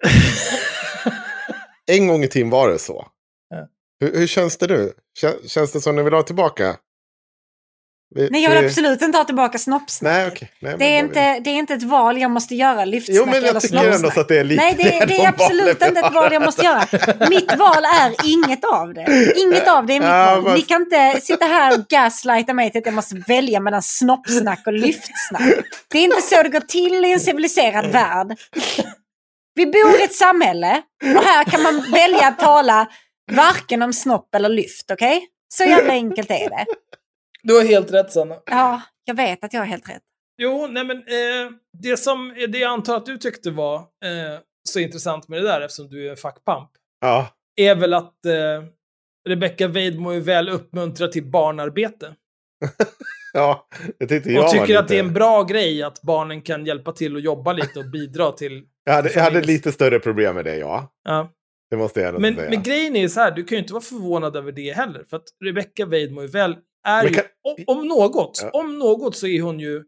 En gång i timmen var det så. Ja. Hur känns det nu? Känns det som ni vill ha tillbaka? Nej, jag vill absolut inte ha tillbaka snoppsnack. Nej, okej. Nej, det är inte ett val jag måste göra, lyftsnack eller snoppsnack. Jo, men jag tycker ändå så att det är lite. Nej, det är absolut inte ett val jag måste göra. Mitt val är inget av det. Inget av det är mitt val. Ni kan inte sitta här och gaslighta mig till att jag måste välja mellan snoppsnack och lyftsnack. Det är inte så det går till i en civiliserad värld. Vi bor i ett samhälle och här kan man välja att tala varken om snopp eller lyft, okej? Så jävla enkelt är det. Du har helt rätt, Sanna. Ja, jag vet att jag har helt rätt. Jo, nej men det jag antar att du tyckte var så intressant med det där, eftersom du är en fackpamp, är väl att Rebecca Weidmo-Uvell uppmuntrar till barnarbete. Ja, det tyckte jag. Och tycker att det är en bra grej att barnen kan hjälpa till och jobba lite och bidra till... Jag hade lite större problem med det, ja. Det måste jag säga. Men grejen är så här, du kan ju inte vara förvånad över det heller. För att Rebecca Weidmo-Uvell är ju, om något så är hon ju,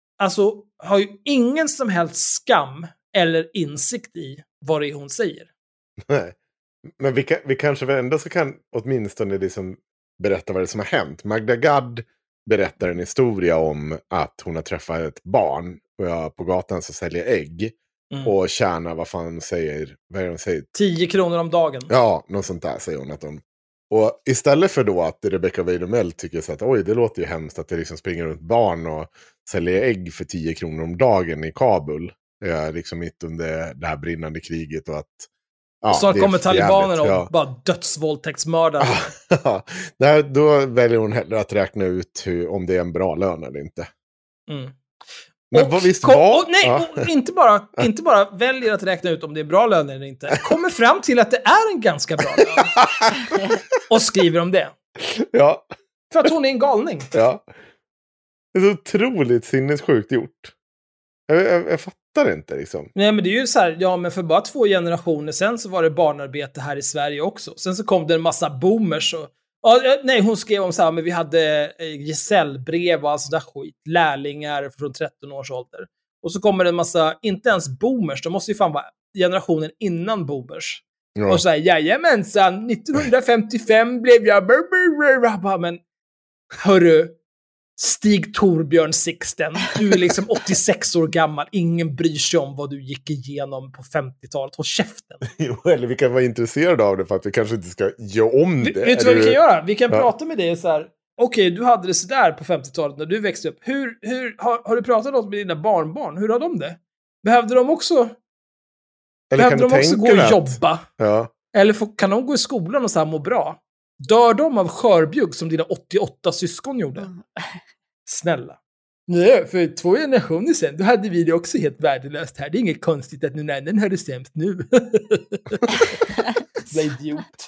alltså har ju ingen som helst skam eller insikt i vad det är hon säger. Nej. Men vi kanske väl ändå så kan åtminstone liksom berätta vad det som har hänt. Magda Gad berättar en historia om att hon har träffat ett barn på gatan som säljer ägg. Och tjänar, vad är det de säger? 10 kronor om dagen. Ja, något sånt där säger hon att hon. Och istället för då att Rebecca Weidomell tycker så att oj, det låter ju hemskt att det liksom springer runt barn och säljer ägg för 10 kronor om dagen i Kabul. Liksom mitt under det här brinnande kriget och att snart kommer talibanerna och bara dödsvåldtäktsmördare. Nej, då väljer hon hellre att räkna ut om det är en bra lön eller inte. Men inte bara väljer att räkna ut om det är bra lön eller inte. Kommer fram till att det är en ganska bra lön. Och skriver om det. Ja. För att hon är en galning. Ja. Det är så otroligt sinnessjukt gjort. Jag fattar inte liksom. Nej, men det är ju så här, men för bara 2 generationer sen så var det barnarbete här i Sverige också. Sen så kom det en massa boomers och hon skrev om så här, men vi hade gesällbrev och allt sådär skit. Lärlingar från 13 års ålder. Och så kommer det en massa, inte ens boomers, de måste ju fan vara generationen innan boomers. Ja. Och så här, jajamensan, 1955 blev jag men hörru, Stig Torbjörn Sixten, du är liksom 86 år gammal, ingen bryr sig om vad du gick igenom på 50-talet, håll käften. Jo, eller vi kan vara intresserade av det för att vi kanske inte ska göra om det. Vet du vad vi kan göra? Vi kan prata med dig så här. Okej, du hade det sådär på 50-talet när du växte upp. Har du pratat något med dina barnbarn? Hur har de det? Behövde de också gå och jobba? Ja. Eller kan de gå i skolan och så här må bra? Dör de av skörbjugg som dina 88 syskon gjorde? Snälla. Nej, för 2 generationer sedan, då hade vi det också helt värdelöst här. Det är inget konstigt att någon annan har det sämst nu. Det är idiot.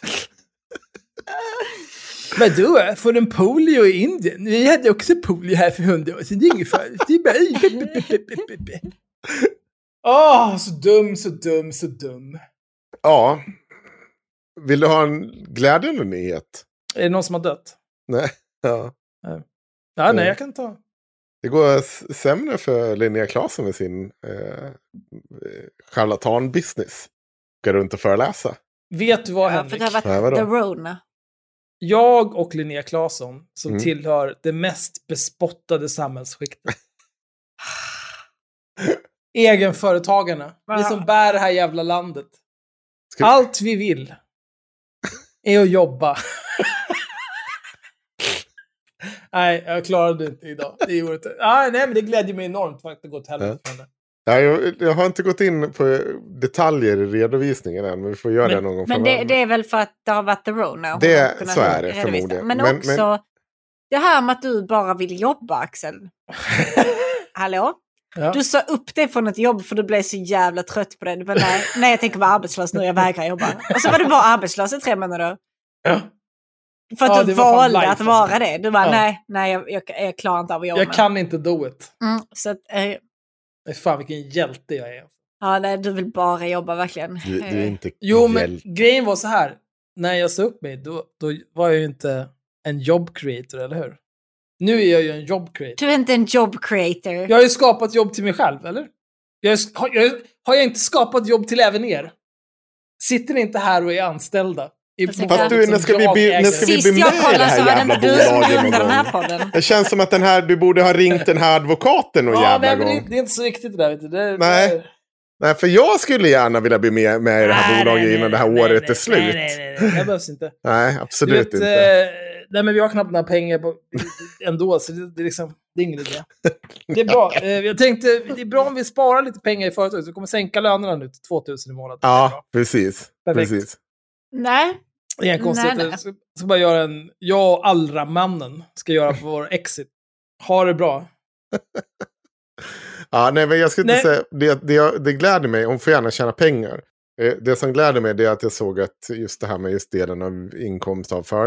Vadå? Får en polio i Indien? Vi hade också polio här för 100 år sedan. Det är inget farligt. Det är bara... så dum. Ja. Vill du ha en glädjande nyhet? Är det någon som har dött? Nej. Nej, jag kan ta. Det går sämre för Linnea Claesson med sin charlatan-business. Går runt och föreläsa. Vet du vad, Henrik? För det har varit the Rona. Jag och Linnea Claesson som tillhör det mest bespottade samhällsskiktet. Egenföretagarna. Vi som bär det här jävla landet. Allt vi vill är att jobba. Nej, jag klarade det inte idag. Det gjorde inte. Nej, men det glädjer mig enormt för att det gått helvete. Jag har inte gått in på detaljer i redovisningen än, men vi får göra det någon gång. Men det är väl för att det har varit the Rona. Så är det förmodligen. Men också det här med att du bara vill jobba, Axel. Hallå? Ja. Du sa upp det från ett jobb för du blev så jävla trött på det. Du bara, nej, jag tänker vara arbetslös nu, jag vägrar jobba. Och så var du bara arbetslös i 3 månader. Ja. För att du valde att vara det. Du bara, nej, jag klarar inte av att jobba. Jag kan inte do it. Så att, fan vilken hjälte jag är. Ja, nej, du vill bara jobba verkligen. Du är inte men grejen var så här. När jag sa upp mig, då var jag ju inte en job creator, eller hur? Nu är jag ju en job creator. Du är inte en job creator. Jag har ju skapat jobb till mig själv, eller? Har jag inte skapat jobb till även er? Sitter ni inte här och är anställda? Fast du, när ska vi bli med i det här jävla bolaget någon gång? Det känns som att du borde ha ringt den här advokaten och jävla gång. Men det är inte så riktigt det där, vet du. Nej, för jag skulle gärna vilja bli med i det här bolaget innan det här året är slut. Nej, det behövs inte. Nej, absolut inte. Nej, men vi har knappt några pengar ändå, så det är liksom, det är ingen idé. Det är bra. Jag tänkte, det är bra om vi sparar lite pengar i företaget, så vi kommer sänka lönerna nu till 2000 i månaden. Ja, precis. Precis. Nej. Det är en konstigt. Jag ska bara göra jag och Allra-mannen ska göra på vår exit. Ha det bra. Ja, nej, men jag ska inte säga, det gläder mig, om får gärna tjäna pengar. Det som gläder mig är att jag såg att just det här med just delen av inkomst av företag.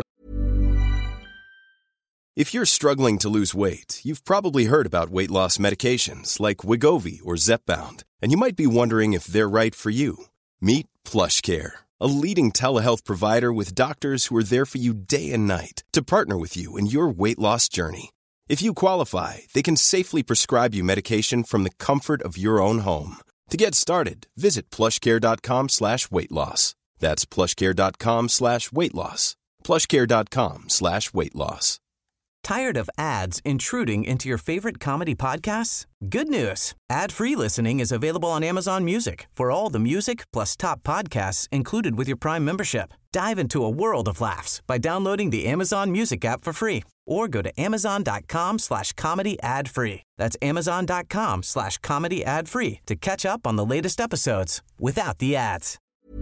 If you're struggling to lose weight, you've probably heard about weight loss medications like Wegovy or Zepbound, and you might be wondering if they're right for you. Meet PlushCare, a leading telehealth provider with doctors who are there for you day and night to partner with you in your weight loss journey. If you qualify, they can safely prescribe you medication from the comfort of your own home. To get started, visit plushcare.com/weightloss. That's plushcare.com/weight-loss. plushcare.com/weight-loss. Tired of ads intruding into your favorite comedy podcasts? Good news. Ad-free listening is available on Amazon Music for all the music plus top podcasts included with your Prime membership. Dive into a world of laughs by downloading the Amazon Music app for free or go to amazon.com/comedy ad-free. That's amazon.com/comedy ad-free to catch up on the latest episodes without the ads.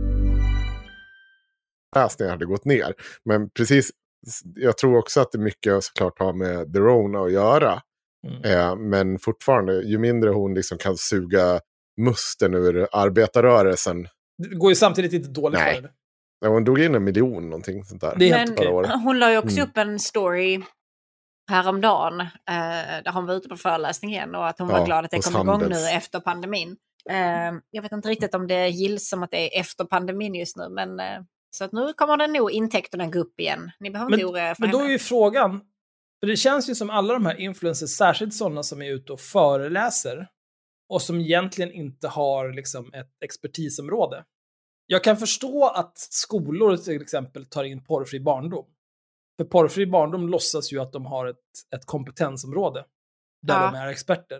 Läsningen hade gått ner. Men precis, jag tror också att det mycket såklart har med The Rona att göra. Men fortfarande, ju mindre hon liksom kan suga musten ur arbetarrörelsen. Det går ju samtidigt inte dåligt för henne. Ja, hon drog in 1 miljon någonting sånt där. Det är helt men hon la ju också upp en story häromdagen där hon var ute på föreläsning igen och att hon var glad att det kom igång nu efter pandemin. Jag vet inte riktigt om det gills som att det är efter pandemin just nu, men så att nu kommer det nog intäkterna gå upp igen. Ni behöver inte oroa för men då är ju frågan, för det känns ju som alla de här influencers, särskilt sådana som är ute och föreläser och som egentligen inte har liksom ett expertisområde. Jag kan förstå att skolor till exempel tar in porrfri barndom. För porrfri barndom låtsas ju att de har ett kompetensområde där de är experter.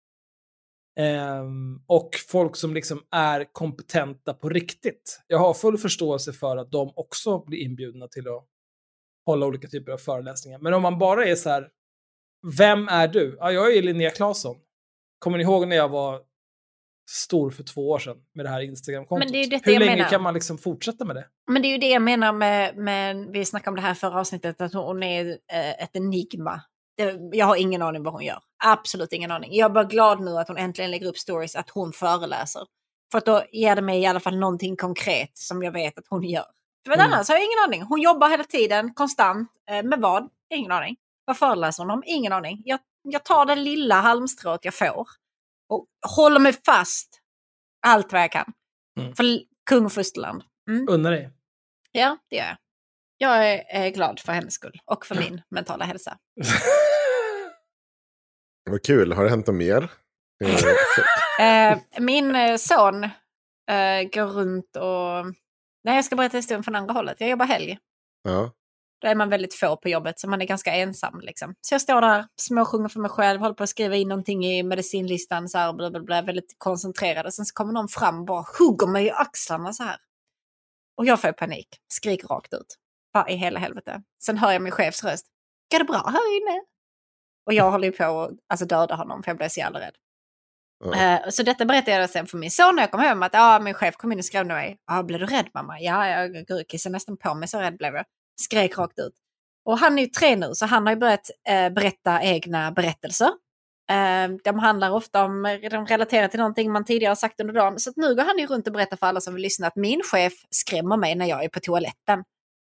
Och folk som liksom är kompetenta på riktigt. Jag har full förståelse för att de också blir inbjudna till att hålla olika typer av föreläsningar. Men om man bara är så här, vem är du? Ja, jag är Linnea Claesson. Kommer ni ihåg när jag var stor för 2 år sedan med det här Instagram-kontot? Men det är ju hur länge kan man liksom fortsätta med det? Men det är ju det jag menar med vi snackade om det här förra avsnittet, att hon är ett enigma. Jag har ingen aning vad hon gör. Absolut ingen aning. Jag är bara glad nu att hon äntligen lägger upp stories att hon föreläser. För att då ger det mig i alla fall någonting konkret som jag vet att hon gör. För annars har jag ingen aning. Hon jobbar hela tiden, konstant. Med vad? Ingen aning. Vad föreläser hon om? Ingen aning. Jag tar det lilla halmstrået jag får. Och håller mig fast allt vad jag kan. För kung Fosterland. Undrar dig. Ja, det gör jag. Jag är glad för hennes skull. Och för min mentala hälsa. Vad kul. Har det hänt något mer? Min son går runt och... Nej, jag ska berätta historien från andra hållet. Jag jobbar helg. Ja. Då är man väldigt få på jobbet, så man är ganska ensam. Liksom. Så jag står där, småsjunger för mig själv, håller på att skriva in någonting i medicinlistan, så här, blablabla, väldigt koncentrerad. Och sen så kommer någon fram och bara hugger mig i axlarna så här. Och jag får panik, skriker rakt ut. Vad i hela helvete. Sen hör jag min chefs röst. Går det bra här inne? Och jag håller ju på att alltså, döda honom, för jag blev så jävla rädd. Så detta berättade jag sen för min son när jag kom hem, att min chef kom in och skrev till mig. Blev du rädd, mamma? Ja, jag kissade nästan på mig, så rädd blev jag. Skrek rakt ut. Och han är ju 3 nu, så han har ju börjat berätta egna berättelser. De handlar ofta om, de relaterar till någonting man tidigare har sagt under dagen. Så att nu går han ju runt och berättar för alla som vill lyssna att min chef skrämmer mig när jag är på toaletten.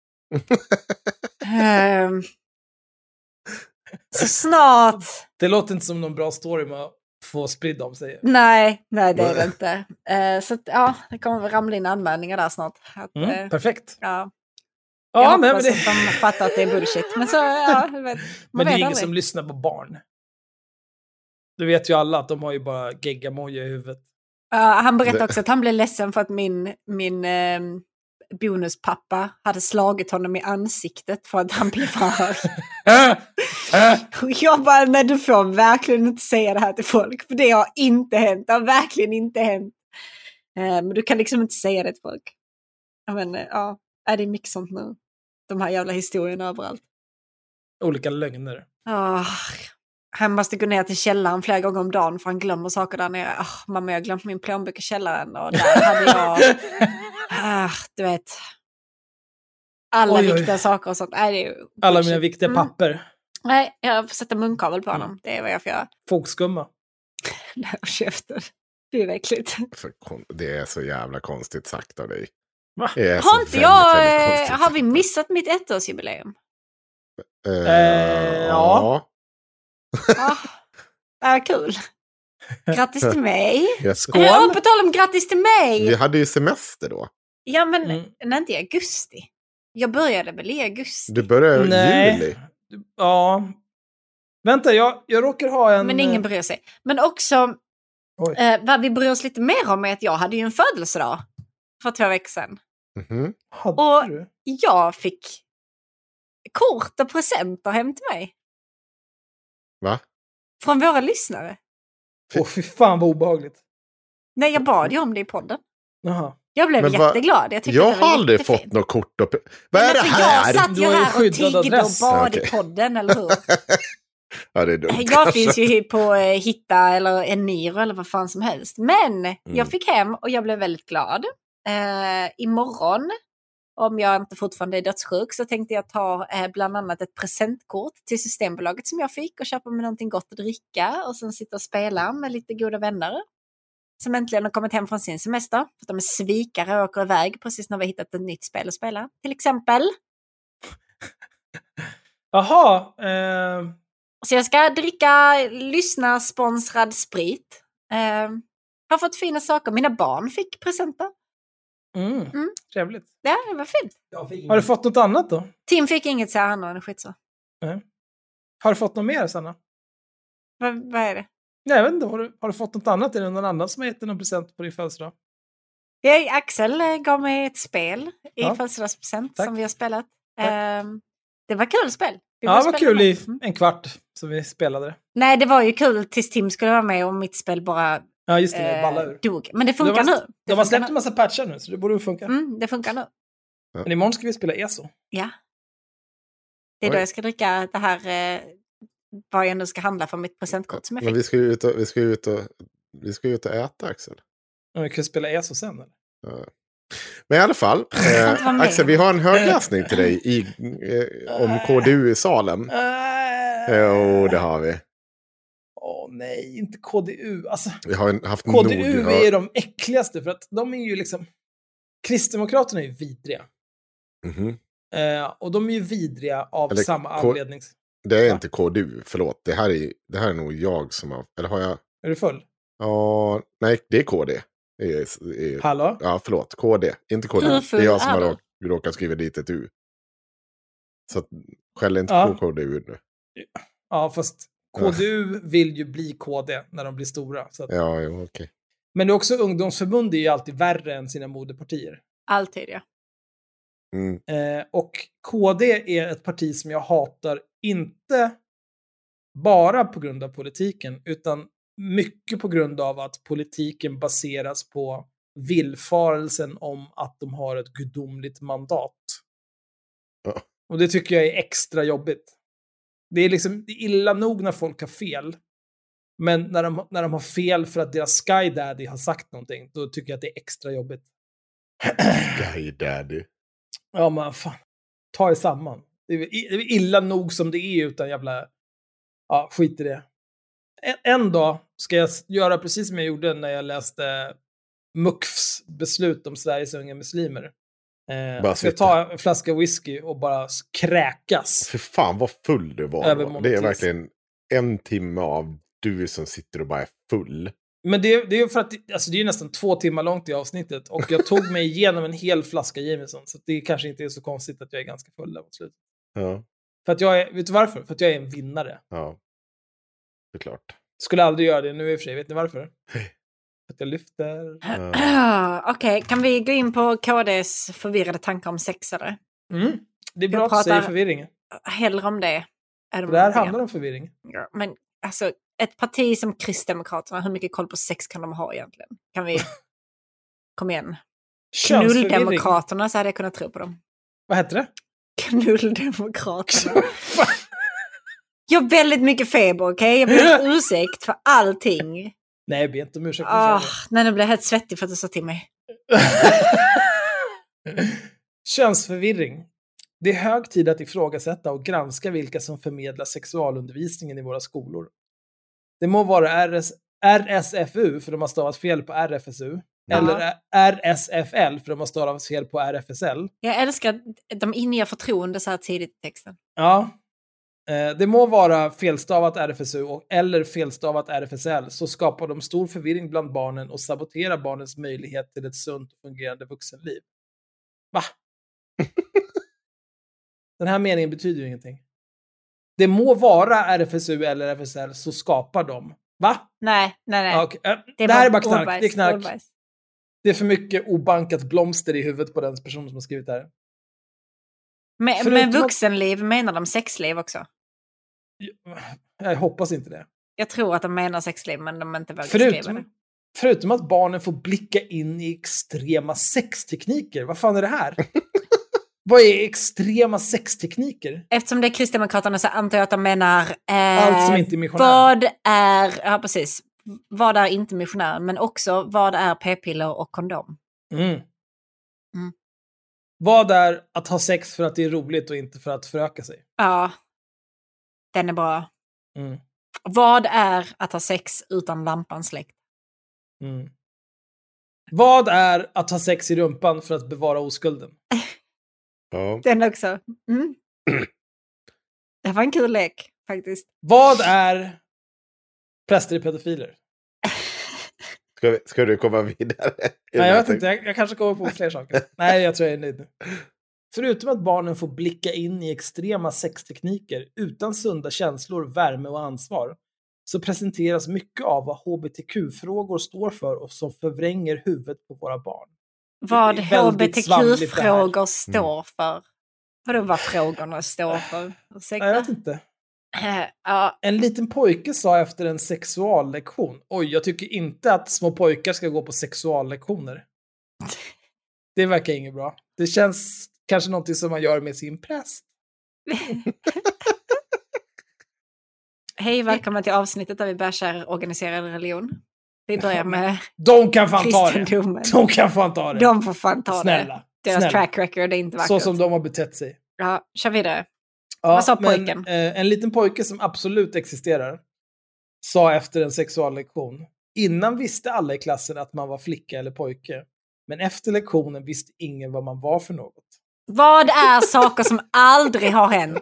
Så snart. Det låter inte som någon bra story med att få spridd om sig. Nej, det är det inte. Så att, det kommer väl ramla in anmälningar där snart. Att, perfekt. Ja. Ja, jag men hoppas att de fattar att det är bullshit. Men så, men det är ingen som lyssnar på barn. Du vet ju alla att de har ju bara geggamoja i huvudet. Han berättade också att han blev ledsen för att min bonuspappa hade slagit honom i ansiktet för att han blev för hög. Och jag bara, nej, du får verkligen inte säga det här till folk. För det har inte hänt. Det har verkligen inte hänt. Men du kan liksom inte säga det till folk. Men det är mycket sånt nu. De här jävla historierna överallt. Olika lögner. Han måste gå ner till källaren flera gånger om dagen för han glömmer saker där nere. Mamma, jag har glömt min plånbok i källaren. Och där hade jag... du vet... Alla viktiga saker och sånt. Alla mina viktiga papper. Nej, jag får sätta munkavel på honom. Det är vad jag får göra. Fogskumma. Nej, käften. Det är verkligt. Det är så jävla konstigt sagt av dig. Va? Har inte jag... Har vi missat mitt 1-årsjubileum? Ja. Kul. Grattis till mig. Skål. På tal om grattis till mig. Vi hade ju semester då. Ja, men inte i augusti. Jag började väl i augusti. Du började i juli. Ja. Vänta, jag råkar ha en... Men ingen bryr sig. Men också, vad vi bryr oss lite mer om är att jag hade ju en födelsedag för 2 veckor sedan. Mhm. Hade du? Jag fick kort och presenter hem till mig. Va? Från våra lyssnare. Fy fan vad obehagligt. Nej, jag bad ju om det i podden. Jaha. Jag blev Men jätteglad. Jag har aldrig fått något kort. Vad är det här? Jag satt Du ju har ju här och skyddad tiggde och adress. bad Okej. i podden, eller hur? Ja, det är dumt. Jag finns ju på Hitta eller Eniro eller vad fan som helst. Men jag fick hem och jag blev väldigt glad. Imorgon, om jag inte fortfarande är dödssjuk, så tänkte jag ta bland annat ett presentkort till Systembolaget som jag fick och köpa mig någonting gott att dricka och sen sitta och spela med lite goda vänner som äntligen har kommit hem från sin semester. För att de är svikare och åker iväg precis när vi har hittat ett nytt spel att spela. Till exempel. Jaha. Så jag ska dricka lyssnarsponsrad sprit. Har fått fina saker. Mina barn fick presenter. Trevligt. Ja, det var fint. Har du fått något annat då? Tim fick inget, så han har skit så. Har du fått något mer, Sanna? Vad är det? Nej, jag vet inte. Har du fått något annat? Är det någon annan som har gett dig någon present på din födelsedag? Axel gav mig ett spel i födelsedagspresent som vi har spelat. Det var kul spel. Det var kul i en kvart som vi spelade det. Nej, det var ju kul tills Tim skulle vara med och mitt spel bara just det, balla ur. dog. Men det funkar nu. De har släppt en massa patchar nu, så det borde funka. Det funkar nu. Men imorgon ska vi spela ESO. Ja. Det är då jag ska dricka det här vad jag nu ska handla för mitt presentkort som jag fick. Men vi ska ju ut och äta, Axel. Ja, vi kan spela ESO sen, eller? Ja. Men i alla fall, Axel, vi har en högläsning till dig om KDU i Salem. Jo, det har vi. Nej, inte KDU. Alltså, Vi har haft KDU är de äckligaste, för att de är ju liksom... Kristdemokraterna är ju vidriga. Mhm. Och de är ju vidriga av samma anledning. Det är inte KDU, förlåt. Det här är nog jag som har... Eller har jag... Är du full? Ja, nej, det är KD. Hallå? Ja, förlåt. KD, inte KD. Det är jag som har råkat skriva dit ett U. Så skäll inte på KDU nu. Ja, fast KDU vill ju bli KD när de blir stora. Så att... Ja, okej. Men det är också ungdomsförbund är ju alltid värre än sina moderpartier. Alltid, ja. Och KD är ett parti som jag hatar, inte bara på grund av politiken, utan mycket på grund av att politiken baseras på villfarelsen om att de har ett gudomligt mandat. Ja. Och det tycker jag är extra jobbigt. Det är liksom illa nog när folk har fel. Men när de har fel för att deras Sky Daddy har sagt någonting, då tycker jag att det är extra jobbigt. Sky Daddy. Ja, men fan. Ta er samman. Det är illa nog som det är utan jävla... Ja, skit i det. En dag ska jag göra precis som jag gjorde när jag läste MUKFs beslut om Sveriges unga muslimer. Ska jag ta en flaska whisky och bara kräkas. För fan vad full du var. Det är verkligen en timme av du som sitter och bara är full. Men det är för att alltså det är nästan 2 timmar långt i avsnittet. Och jag tog mig igenom en hel flaska Jameson. Så det kanske inte är så konstigt att jag är ganska full där mot slutet. Ja. För att jag är, vet du varför? För att jag är en vinnare. Ja, det är klart. Skulle aldrig göra det nu i och för sig. Vet ni varför? För att jag lyfter. Okej, kan vi gå in på KDs förvirrade tankar om sex, eller? Det är bra att säga förvirringen. Hellre om det. För det här handlar om förvirring. Ja, men alltså, ett parti som Kristdemokraterna, hur mycket koll på sex kan de ha egentligen? Kan vi... Kom igen. Knulldemokraterna, så hade jag kunnat tro på dem. Vad heter det? Knulldemokraterna. Jag har väldigt mycket feber, okej? Jag ber om ursäkt för allting. Nej, jag ber inte om ursäkt. Nej, nu blir jag helt svettig för att du sa till mig. Könsförvirring. Det är hög tid att ifrågasätta och granska vilka som förmedlar sexualundervisningen i våra skolor. Det må vara RSFU för de har stavat fel på RFSU. Eller RSFL för de har stavat fel på RFSL. Jag älskar att de inger förtroende så här tidigt i texten. Ja. Det må vara felstavat RFSU eller felstavat RFSL, så skapar de stor förvirring bland barnen och saboterar barnens möjlighet till ett sunt och fungerande vuxenliv. Va? Den här meningen betyder ju ingenting. Det må vara RFSU eller RFSL, så skapar de. Va? Nej. Okay. Det här är bara knark. Det är knark. Det är för mycket obankat blomster i huvudet på den personen som har skrivit det här. Men vuxenliv menar de sexliv också? Jag hoppas inte det. Jag tror att de menar sexliv, men de inte vågar skriva det. Förutom att barnen får blicka in i extrema sextekniker. Vad fan är det här? Vad är extrema sextekniker? Eftersom det är Kristdemokraterna så antar jag att de menar... allt som inte är missionär. Vad är... Ja, precis. Vad är inte missionär? Men också vad är p-piller och kondom? Vad är att ha sex för att det är roligt och inte för att föröka sig? Ja. Den är bra. Vad är att ha sex utan lampan släckt? Vad är att ha sex i rumpan för att bevara oskulden? Ja. Den också. Det var en kul lek, faktiskt. Vad är präster i pedofiler? Ska du komma vidare? Nej, jag vet inte. Jag kanske kommer på fler saker. Nej, jag tror jag är nöjd nu. Förutom att barnen får blicka in i extrema sextekniker utan sunda känslor, värme och ansvar, så presenteras mycket av vad hbtq-frågor står för och som förvränger huvudet på våra barn. Vad hbtq-frågor står för? Vadå vad frågorna står för? Jag vet inte. En liten pojke sa efter en sexuallektion: oj, jag tycker inte att små pojkar ska gå på sexuallektioner. Det verkar inget bra. Det känns kanske någonting som man gör med sin präst. Hej, välkomna till avsnittet där vi bashar organiserad religion. Vi börjar med de kan fan ta det. De kan fan ta det. De får fan ta snälla, det. Deras snälla. Track record är inte vackert. Så som de har betett sig. Ja, kör vidare. Ja, vad sa pojken? En liten pojke som absolut existerar sa efter en sexuallektion: innan visste alla i klassen att man var flicka eller pojke. Men efter lektionen visste ingen vad man var för något. Vad är saker som aldrig har hänt?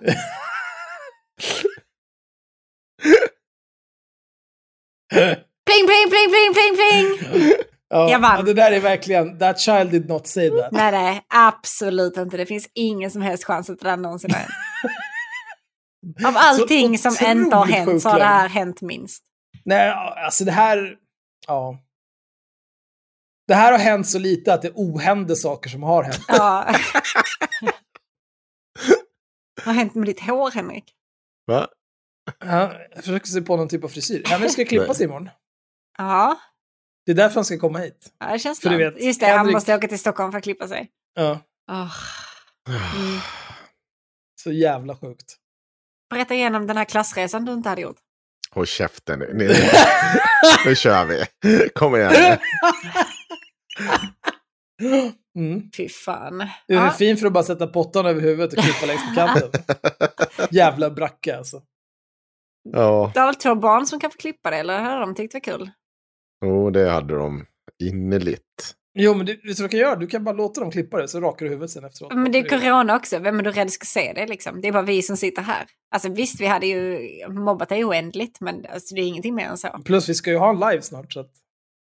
Pling, pling, pling, pling, pling, pling! Jag vann. Ja, det där är verkligen, that child did not say that. Nej, absolut inte. Det finns ingen som helst chans att det där någonsin har hänt. Av allting som inte har hänt så har det här hänt minst. Nej, alltså det här... Ja. Det här har hänt så lite att det ohände saker som har hänt. Ja. Vad har hänt med ditt hår, Henrik? Va? Ja, jag försöker se på någon typ av frisyr. Henrik ska klippa sig imorgon. Ja. Det är därför han ska komma hit. Ja, det känns för du vet, just det, han måste åka till Stockholm för att klippa sig. Ja. Så jävla sjukt. Berätta igenom den här klassresan du inte hade gjort. Håll käften nu. Nu kör vi. Kom igen. Fy fan. Du är fin för att bara sätta pottan över huvudet och klippa längs på kanten. Jävla bracka alltså. Ja. Det har väl 2 barn som kan få klippa det, eller har de tyckt det var kul? Det hade de innerligt. Jo, men vet du vad du kan göra? Du kan bara låta dem klippa det så rakar du huvudet sen efteråt. Men det är corona också. Vem är du rädd ska se det liksom? Det är bara vi som sitter här. Alltså visst, vi hade ju mobbat det oändligt, men alltså, det är ingenting mer än så. Plus vi ska ju ha en live snart, så att...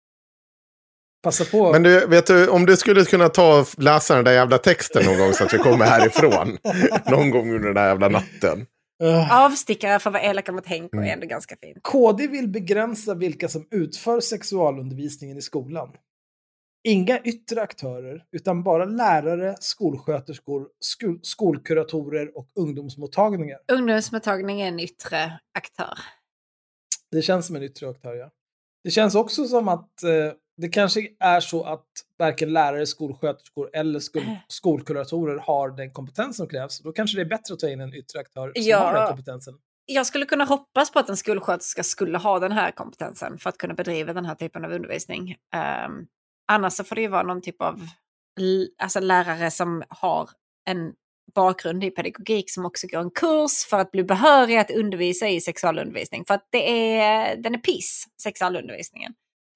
Passa på. Men du, vet du, om du skulle kunna ta och läsa den där jävla texten någon gång så att vi kommer härifrån. Någon gång under den där jävla natten. Avstickare för att vara elaka mot Henk och är ändå ganska fint. KD vill begränsa vilka som utför sexualundervisningen i skolan. Inga yttre aktörer, utan bara lärare, skolsköterskor, skolkuratorer och ungdomsmottagningar. Ungdomsmottagning är en yttre aktör. Det känns som en yttre aktör, ja. Det känns också som att det kanske är så att varken lärare, skolsköterskor eller skolkuratorer har den kompetens som krävs. Då kanske det är bättre att ta in en yttre aktör som har den kompetensen. Jag skulle kunna hoppas på att en skolsköterska skulle ha den här kompetensen för att kunna bedriva den här typen av undervisning. Annars så får det ju vara någon typ av lärare som har en bakgrund i pedagogik som också går en kurs för att bli behörig att undervisa i sexualundervisning. För att den är piss, sexualundervisningen.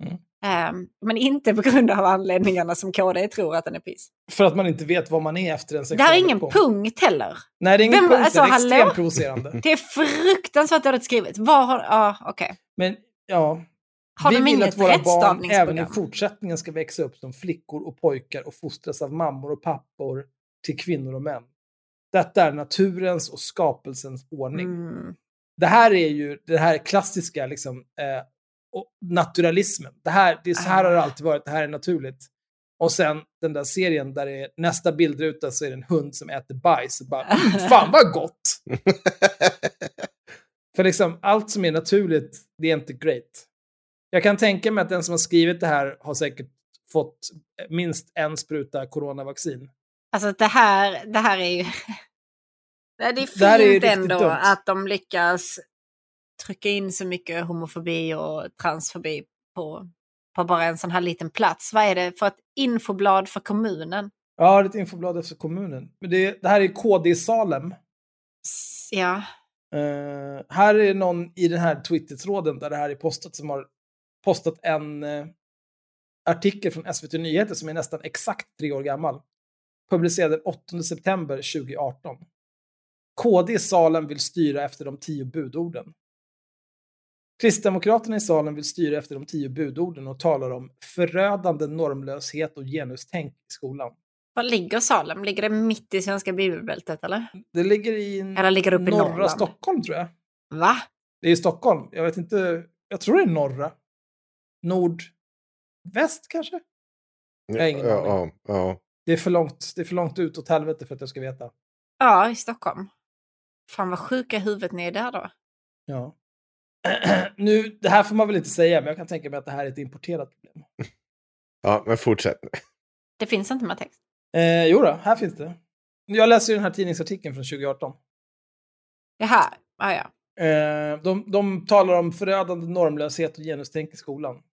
Men inte på grund av anledningarna som KD tror att den är piss. För att man inte vet vad man är efter en sexual. Det här är ingen punkt heller. Nej, det är ingen punkt. Det är extremt provocerande. Det är fruktansvärt dåligt skrivet. Okej. Men ja... Har vi vill att våra barn även i fortsättningen ska växa upp som flickor och pojkar och fostras av mammor och pappor till kvinnor och män. Detta är naturens och skapelsens ordning. Det här är ju det här klassiska liksom, naturalismen. Det är så här har det alltid varit. Det här är naturligt. Och sen den där serien där det är nästa bildruta så är det en hund som äter bajs. Och bara, fan vad gott! För liksom allt som är naturligt, det är inte great. Jag kan tänka mig att den som har skrivit det här har säkert fått minst en spruta coronavaccin. Alltså det här är ju... Det är fint är ändå dumt. att de lyckas trycka in så mycket homofobi och transfobi på bara en sån här liten plats. Vad är det för ett infoblad för kommunen? Ja, det är ett infoblad för kommunen. Men det här är KD i Salem. Ja. Här är någon i den här Twitter-tråden där det här är postat som har postat en artikel från SVT Nyheter som är nästan exakt 3 år gammal. Publicerad den 8 september 2018. KD i Salem vill styra efter de 10 budorden. Kristdemokraterna i Salem vill styra efter de 10 budorden och talar om förödande normlöshet och genustänk i skolan. Var ligger Salem? Ligger det mitt i svenska bibelbältet eller? Det ligger i Eller ligger det uppe i norra Norrland? Stockholm tror jag. Va? Det är i Stockholm. Jag vet inte. Jag tror det är norra. Nordväst kanske? Jag har ingen aning. Ja. Det är för långt ut åt helvete för att jag ska veta. Ja, i Stockholm. Fan vad sjuka huvudet ni är där då. Ja. Nu, det här får man väl inte säga, men jag kan tänka mig att det här är ett importerat problem. Ja, men fortsätt. Det finns inte med text. Jo då, här finns det. Jag läser ju den här tidningsartikeln från 2018. Jaha, ja. De talar om förödande normlöshet och genustänk i skolan.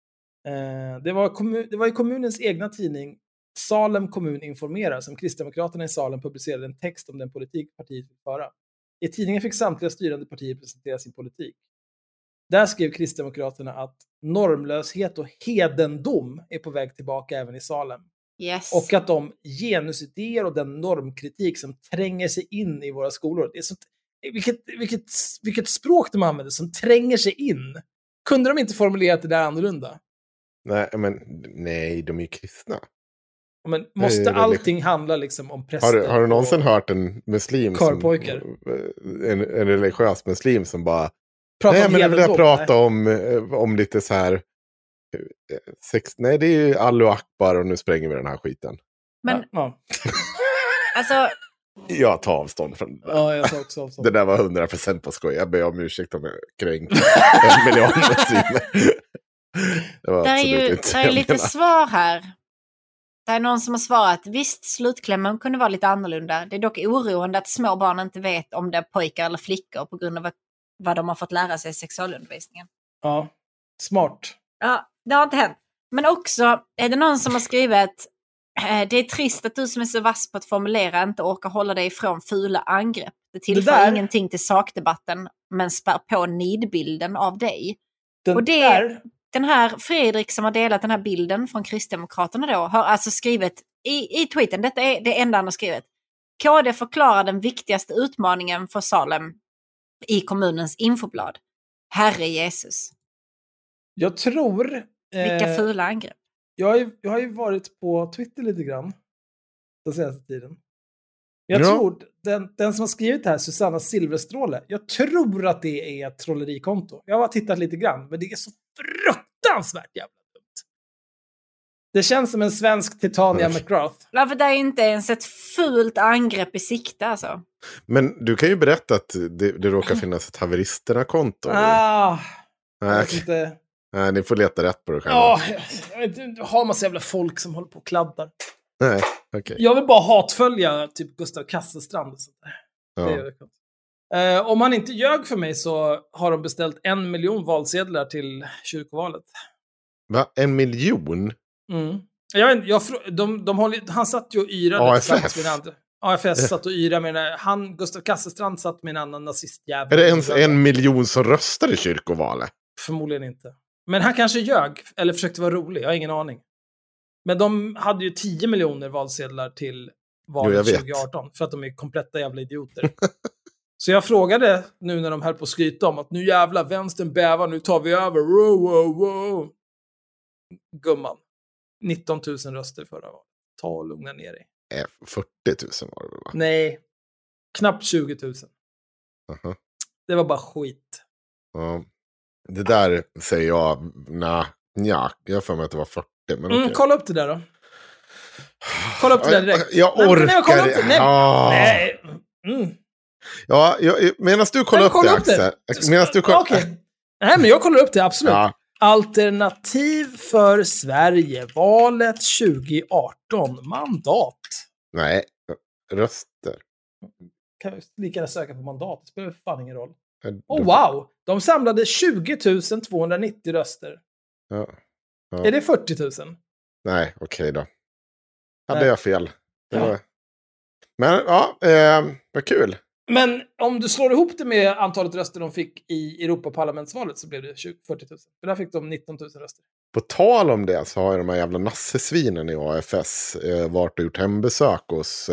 Det var i kommunens egna tidning Salem kommun informerar som Kristdemokraterna i Salem publicerade en text om den politik partiet vill föra. I tidningen fick samtliga styrande partier presentera sin politik. Där skrev Kristdemokraterna att normlöshet och hedendom är på väg tillbaka även i Salem. Yes. Och att de genusidéer och den normkritik som tränger sig in i våra skolor. Det är sånt, vilket språk de använder som tränger sig in. Kunde de inte formulerat det där annorlunda? Nej, de är ju kristna. Men måste allting handla liksom om präster? Har du någonsin hört en muslim körpojkar? En religiös muslim som bara Prata om men jag vill hedendom, prata om lite så här nej, det är ju Allahu Akbar och nu spränger vi den här skiten. Men ja. alltså Jag tar avstånd från det där. Ja, jag tar också avstånd. Det där var 100% på skoj. Jag ber om ursäkt om jag kränker 1 miljon muslimer. Det är lite svar här. Det är någon som har svarat, visst slutklämmen kunde vara lite annorlunda. Det är dock oroande att små barn inte vet om det är pojkar eller flickor på grund av vad de har fått lära sig i sexualundervisningen. Ja, smart. Ja, det har inte hänt. Men också är det någon som har skrivit, det är trist att du som är så vass på att formulera inte orkar hålla dig ifrån fula angrepp. Det tillför ingenting till sakdebatten men spär på nidbilden av dig. Den här Fredrik som har delat den här bilden från Kristdemokraterna då har alltså skrivit i tweeten, detta är det enda han har skrivit. KD förklarar den viktigaste utmaningen för Salem i kommunens infoblad. Herre Jesus. Jag tror... Vilka fula angrepp. Jag har ju varit på Twitter lite grann den senaste tiden. Jag tror den som har skrivit det här, Susanna Silverstråle, jag tror att det är ett trollerikonto. Jag har tittat lite grann, men det är så fruktansvärt jävla dumt. Det känns som en svensk Titania McGrath. Varför det är inte ens ett fult angrepp i sikte alltså. Men du kan ju berätta att det råkar finnas ett haveristerna-konto. Nej, ni får leta rätt på det själva. Ja, jag har massa jävla folk som håller på och kladdar. Nej, okej. Jag vill bara hatfölja typ Gustav Kasselstrand och sånt där. Ja. Om han inte ljög för mig så har de beställt 1 miljon valsedlar till kyrkovalet. Va? 1 miljon? Mm. Han satt ju och yrade tillsammans med andra. AFS satt och yrade med Gustav Kasselstrand satt med en annan nazistjävel. Är det ens 1 miljon som röstade i kyrkovalet? Förmodligen inte. Men han kanske ljög eller försökte vara rolig, jag har ingen aning. Men de hade ju 10 miljoner valsedlar till valet 2018 för att de är kompletta jävla idioter. Så jag frågade nu när de höll på att skryta om att nu jävla vänstern bävar, nu tar vi över. Wow. Gumman. 19 000 röster förra valet. Ta och lugna ner dig. 40 000 var det va? Nej. Knappt 20 000. Uh-huh. Det var bara skit. Ja. Det där säger jag, jag har för mig att det var 40. Men okay. Kolla upp det där då. Kolla upp det där direkt. Jag orkar. Nej, kolla upp det. Nej. Ja, medan du kollar upp det, Axel. Okej. Nej, men jag kollar upp det, absolut. Ja. Alternativ för Sverige. Valet 2018. Mandat. Nej, röster. Kan jag lika gärna söka på mandat? Det spelar fan ingen roll. Wow! De samlade 20 290 röster. Ja. Är det 40 000? Nej, okej då. Hade jag fel. Ja. Men vad kul. Men om du slår ihop det med antalet röster de fick i Europaparlamentsvalet så blev det 40 000. För där fick de 19 000 röster. På tal om det så har ju de här jävla nassesvinen i AFS varit och gjort hembesök hos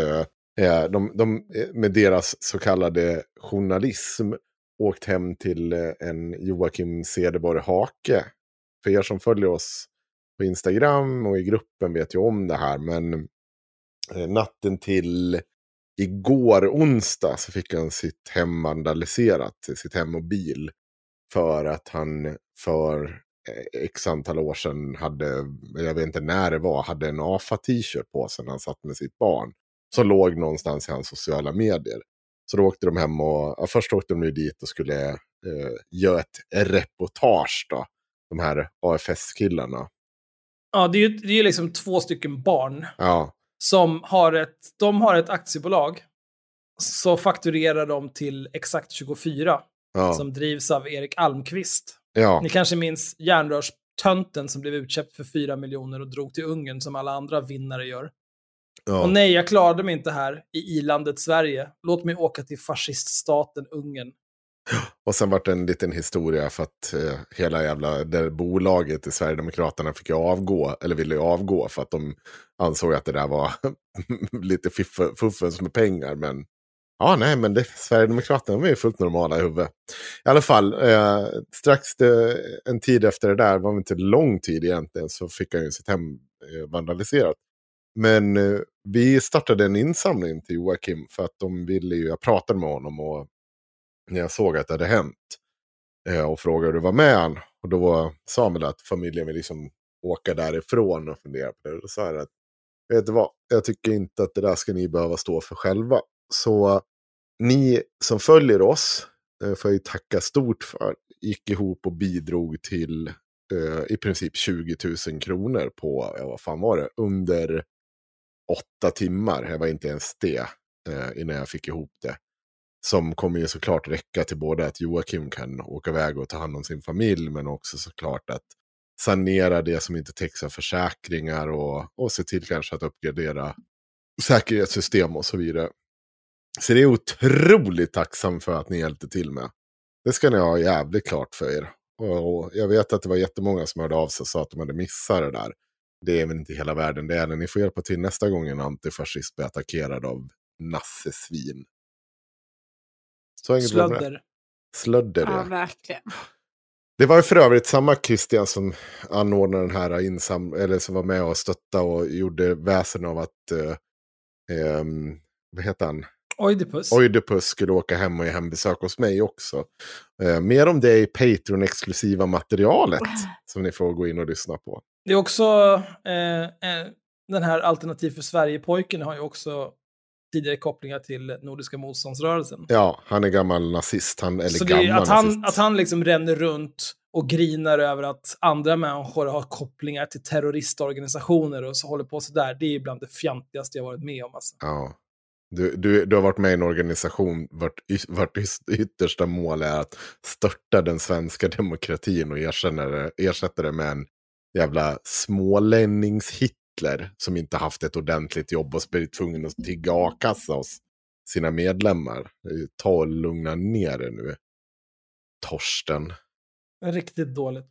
de med deras så kallade journalism åkt hem till en Joakim Cederborg Hake. För er som följer oss på Instagram och i gruppen vet ju om det här, men natten till igår onsdag så fick han sitt hem vandaliserat, sitt hem och bil, för att han för x antal år sedan jag vet inte när det var, hade en AFA-t-shirt på sig när han satt med sitt barn. Som låg någonstans i hans sociala medier. Så då åkte de hem och först åkte de ju dit och skulle göra ett reportage då. De här AFS-killarna. Ja, det är ju liksom 2 stycken barn. Ja. Som har ett aktiebolag. Så fakturerar de till Exakt 24. Ja. Som drivs av Erik Almqvist. Ja. Ni kanske minns järnrörstönten som blev utköpt för 4 miljoner och drog till Ungern som alla andra vinnare gör. Ja. Och nej, jag klarade mig inte här i landet Sverige. Låt mig åka till fasciststaten Ungern. Och sen var det en liten historia för att hela jävla det bolaget i Sverigedemokraterna fick ju avgå, eller ville ju avgå för att de ansåg att det där var lite fuffens med pengar. Men men Sverigedemokraterna var ju fullt normala i huvudet. I alla fall, en tid efter det där, var inte lång tid egentligen, så fick han ju sitt hem vandaliserat. Men vi startade en insamling till Joakim för att de ville ju, jag pratade med honom och när jag såg att det hade hänt och frågade hur det var med han. Och då sa han väl att familjen vill liksom åka därifrån och fundera på det. Och då sa jag att, vet du vad, jag tycker inte att det där ska ni behöva stå för själva. Så ni som följer oss får jag tacka stort för. Gick ihop och bidrog till i princip 20 000 kronor på, vad fan var det, under 8 timmar. Jag var inte ens det innan jag fick ihop det. Som kommer ju såklart räcka till både att Joakim kan åka iväg och ta hand om sin familj, men också såklart att sanera det som inte täcks av försäkringar och se till kanske att uppgradera säkerhetssystem och så vidare. Så det är otroligt tacksam för att ni hjälpte till med. Det ska ni ha jävligt klart för er. Och jag vet att det var jättemånga som hörde av sig och sa att de hade missat det där. Det är väl inte hela världen det är. Ni får hjälpa till nästa gång en antifascist blir attackerad av nassesvin. Slödder, ja. Verkligen. Det var ju för övrigt samma Christian som anordnade den här eller som var med och stötta och gjorde väsen av att vad heter han? Oidipus skulle åka hem och ge hembesök hos mig också. Mer om det i Patreon-exklusiva materialet som ni får gå in och lyssna på. Det är också den här Alternativ för Sverige-pojken har ju också tidigare kopplingar till Nordiska motståndsrörelsen. Ja, han är gammal nazist. Så det är att han liksom ränner runt och grinar över att andra människor har kopplingar till terroristorganisationer och så håller på så där. Det är bland det fjantigaste jag varit med om. Alltså. Ja. Du har varit med i en organisation vart yttersta mål är att störta den svenska demokratin och ersätta det med en jävla smålännings-Hitler som inte haft ett ordentligt jobb och blivit tvungen att tigga a-kassa hos sina medlemmar. Ta och lugna ner det nu. Torsten. Riktigt dåligt.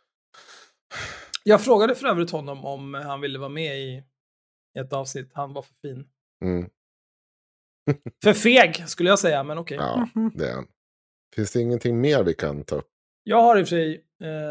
Jag frågade för övrigt honom om han ville vara med i ett avsnitt. Han var för fin. Mm. För feg skulle jag säga, men okej. Ja, det är han. Finns det ingenting mer vi kan ta upp? Jag har i och för sig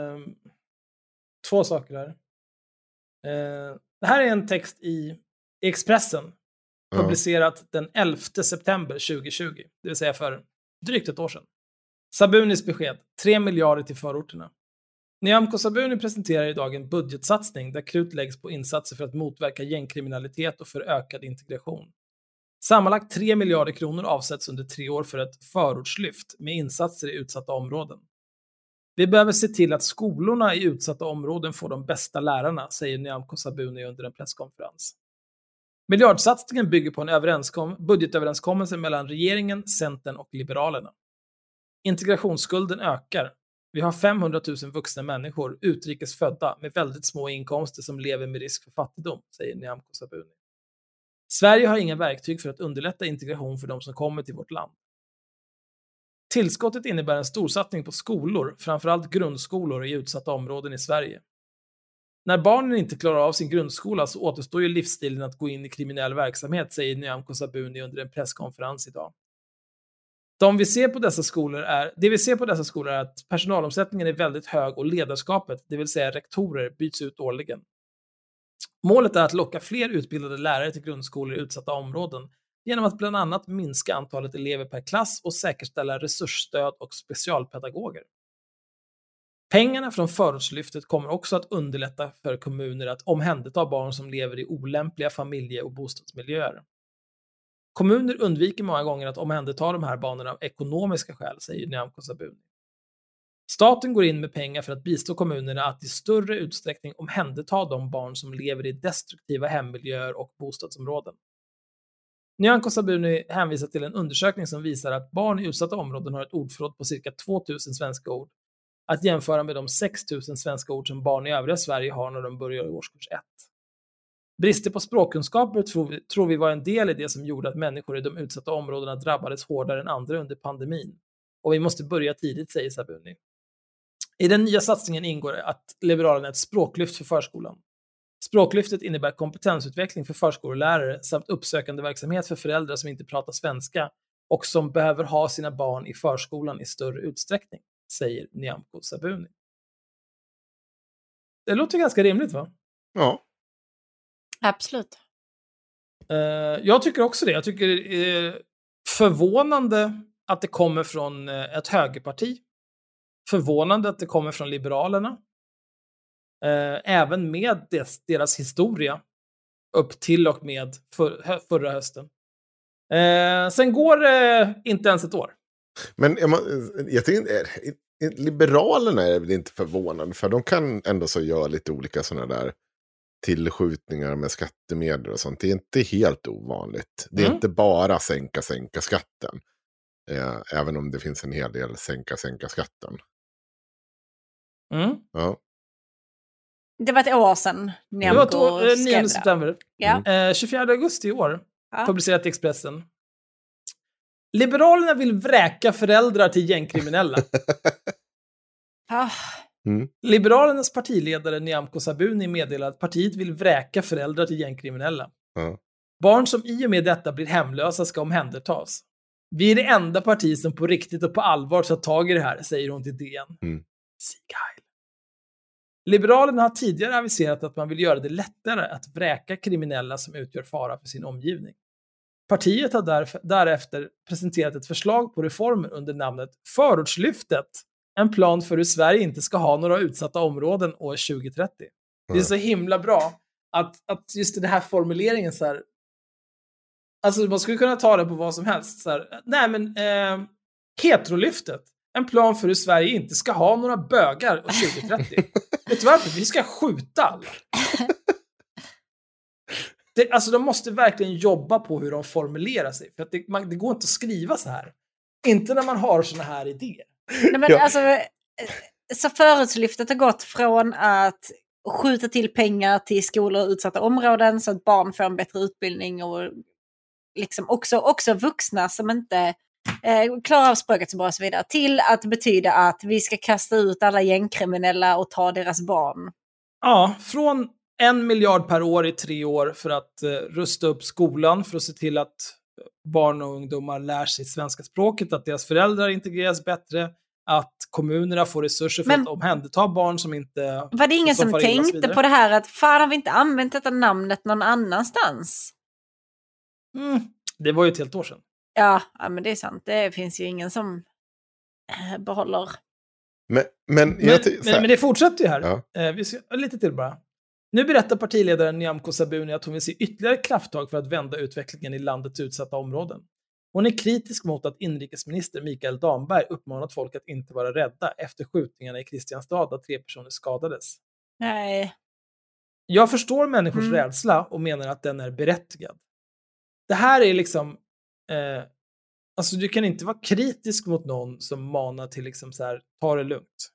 2 saker här. Det här är en text i Expressen. Publicerat den 11 september 2020. Det vill säga för drygt ett år sedan. Sabunis besked. 3 miljarder till förorterna. Nyamko Sabuni presenterar idag en budgetsatsning där krut läggs på insatser för att motverka gängkriminalitet och för ökad integration. Sammanlagt 3 miljarder kronor avsätts under 3 år för ett förortslyft med insatser i utsatta områden. Vi behöver se till att skolorna i utsatta områden får de bästa lärarna, säger Nyamko Sabuni under en presskonferens. Miljardsatsningen bygger på en budgetöverenskommelse mellan regeringen, Centern och Liberalerna. Integrationsskulden ökar. Vi har 500 000 vuxna människor, utrikes födda, med väldigt små inkomster som lever med risk för fattigdom, säger Nyamko Sabuni. Sverige har inga verktyg för att underlätta integration för de som kommer till vårt land. Tillskottet innebär en storsatsning på skolor, framförallt grundskolor i utsatta områden i Sverige. När barnen inte klarar av sin grundskola så återstår ju livsstilen att gå in i kriminell verksamhet, säger Nyamko Sabuni under en presskonferens idag. Det vi ser på dessa skolor är att personalomsättningen är väldigt hög och ledarskapet, det vill säga rektorer, byts ut årligen. Målet är att locka fler utbildade lärare till grundskolor i utsatta områden genom att bland annat minska antalet elever per klass och säkerställa resursstöd och specialpedagoger. Pengarna från förortslyftet kommer också att underlätta för kommuner att omhänderta barn som lever i olämpliga familje- och bostadsmiljöer. Kommuner undviker många gånger att omhänderta de här barnen av ekonomiska skäl, säger Nyamko Sabuni. Staten går in med pengar för att bistå kommunerna att i större utsträckning omhänderta de barn som lever i destruktiva hemmiljöer och bostadsområden. Nyamko Sabuni hänvisar till en undersökning som visar att barn i utsatta områden har ett ordförråd på cirka 2000 svenska ord, att jämföra med de 6000 svenska ord som barn i övriga Sverige har när de börjar i årskurs 1. Brister på språkkunskaper tror vi var en del i det som gjorde att människor i de utsatta områdena drabbades hårdare än andra under pandemin. Och vi måste börja tidigt, säger Sabuni. I den nya satsningen ingår att Liberalerna ett språklyft för förskolan. Språklyftet innebär kompetensutveckling för förskollärare samt uppsökande verksamhet för föräldrar som inte pratar svenska och som behöver ha sina barn i förskolan i större utsträckning, säger Nyamko Sabuni. Det låter ganska rimligt, va? Ja. Absolut. Jag tycker också det. Jag tycker det är förvånande att det kommer från ett högerparti. Förvånande att det kommer från Liberalerna. Även med deras historia upp till och med förra hösten. Sen går det inte ens ett år. Men jag tycker, Liberalerna är väl inte förvånande, för de kan ändå så göra lite olika sådana där tillskjutningar med skattemedel och sånt. Det är inte helt ovanligt. Det är inte bara sänka skatten. Även om det finns en hel del sänka skatten. Ja. Det var ett år sedan. Det var 9 september. Ja. 24 augusti i år. Publicerat i Expressen. Liberalerna vill vräka föräldrar till gängkriminella. Liberalernas partiledare Nyamko Sabuni meddelar att partiet vill vräka föräldrar till gängkriminella. Barn som i och med detta blir hemlösa ska omhändertas. Vi är det enda parti som på riktigt och på allvar tar tag i det här, säger hon till DN. Sieg Heil. Liberalerna har tidigare aviserat att man vill göra det lättare att vräka kriminella som utgör fara för sin omgivning. Partiet har därefter presenterat ett förslag på reformer under namnet Förortslyftet. En plan för hur Sverige inte ska ha några utsatta områden år 2030. Det är så himla bra att just den här formuleringen så här. Alltså man skulle kunna ta det på vad som helst. Så här, nej men heterolyftet. En plan för hur Sverige inte ska ha några bögar år 2030. Vet du varför? Vi ska skjuta alla. Alltså de måste verkligen jobba på hur de formulerar sig. För att det går inte att skriva så här. Inte när man har såna här idéer. Nej, men alltså, så förortslyftet har gått från att skjuta till pengar till skolor och utsatta områden så att barn får en bättre utbildning och liksom också vuxna som inte klarar av språket så bra och så vidare, till att betyda att vi ska kasta ut alla gängkriminella och ta deras barn. Ja, från 1 miljard per år i 3 år för att rusta upp skolan, för att se till att barn och ungdomar lär sig svenska språket, att deras föräldrar integreras bättre, att kommunerna får resurser för att omhänderta barn som inte... Var det ingen som tänkte på det här att fan har vi inte använt detta namnet någon annanstans? Det var ju ett helt år sedan. Ja, men det är sant. Det finns ju ingen som behåller Men det fortsätter ju här. Ja. Vi ska, lite till bara. Nu berättar partiledaren Nyamko Sabuni att hon vill se ytterligare krafttag för att vända utvecklingen i landets utsatta områden. Hon är kritisk mot att inrikesminister Mikael Damberg uppmanat folk att inte vara rädda efter skjutningarna i Kristianstad där 3 personer skadades. Nej. Jag förstår människors rädsla och menar att den är berättigad. Det här är liksom... alltså du kan inte vara kritisk mot någon som manar till liksom så här, ta det lugnt.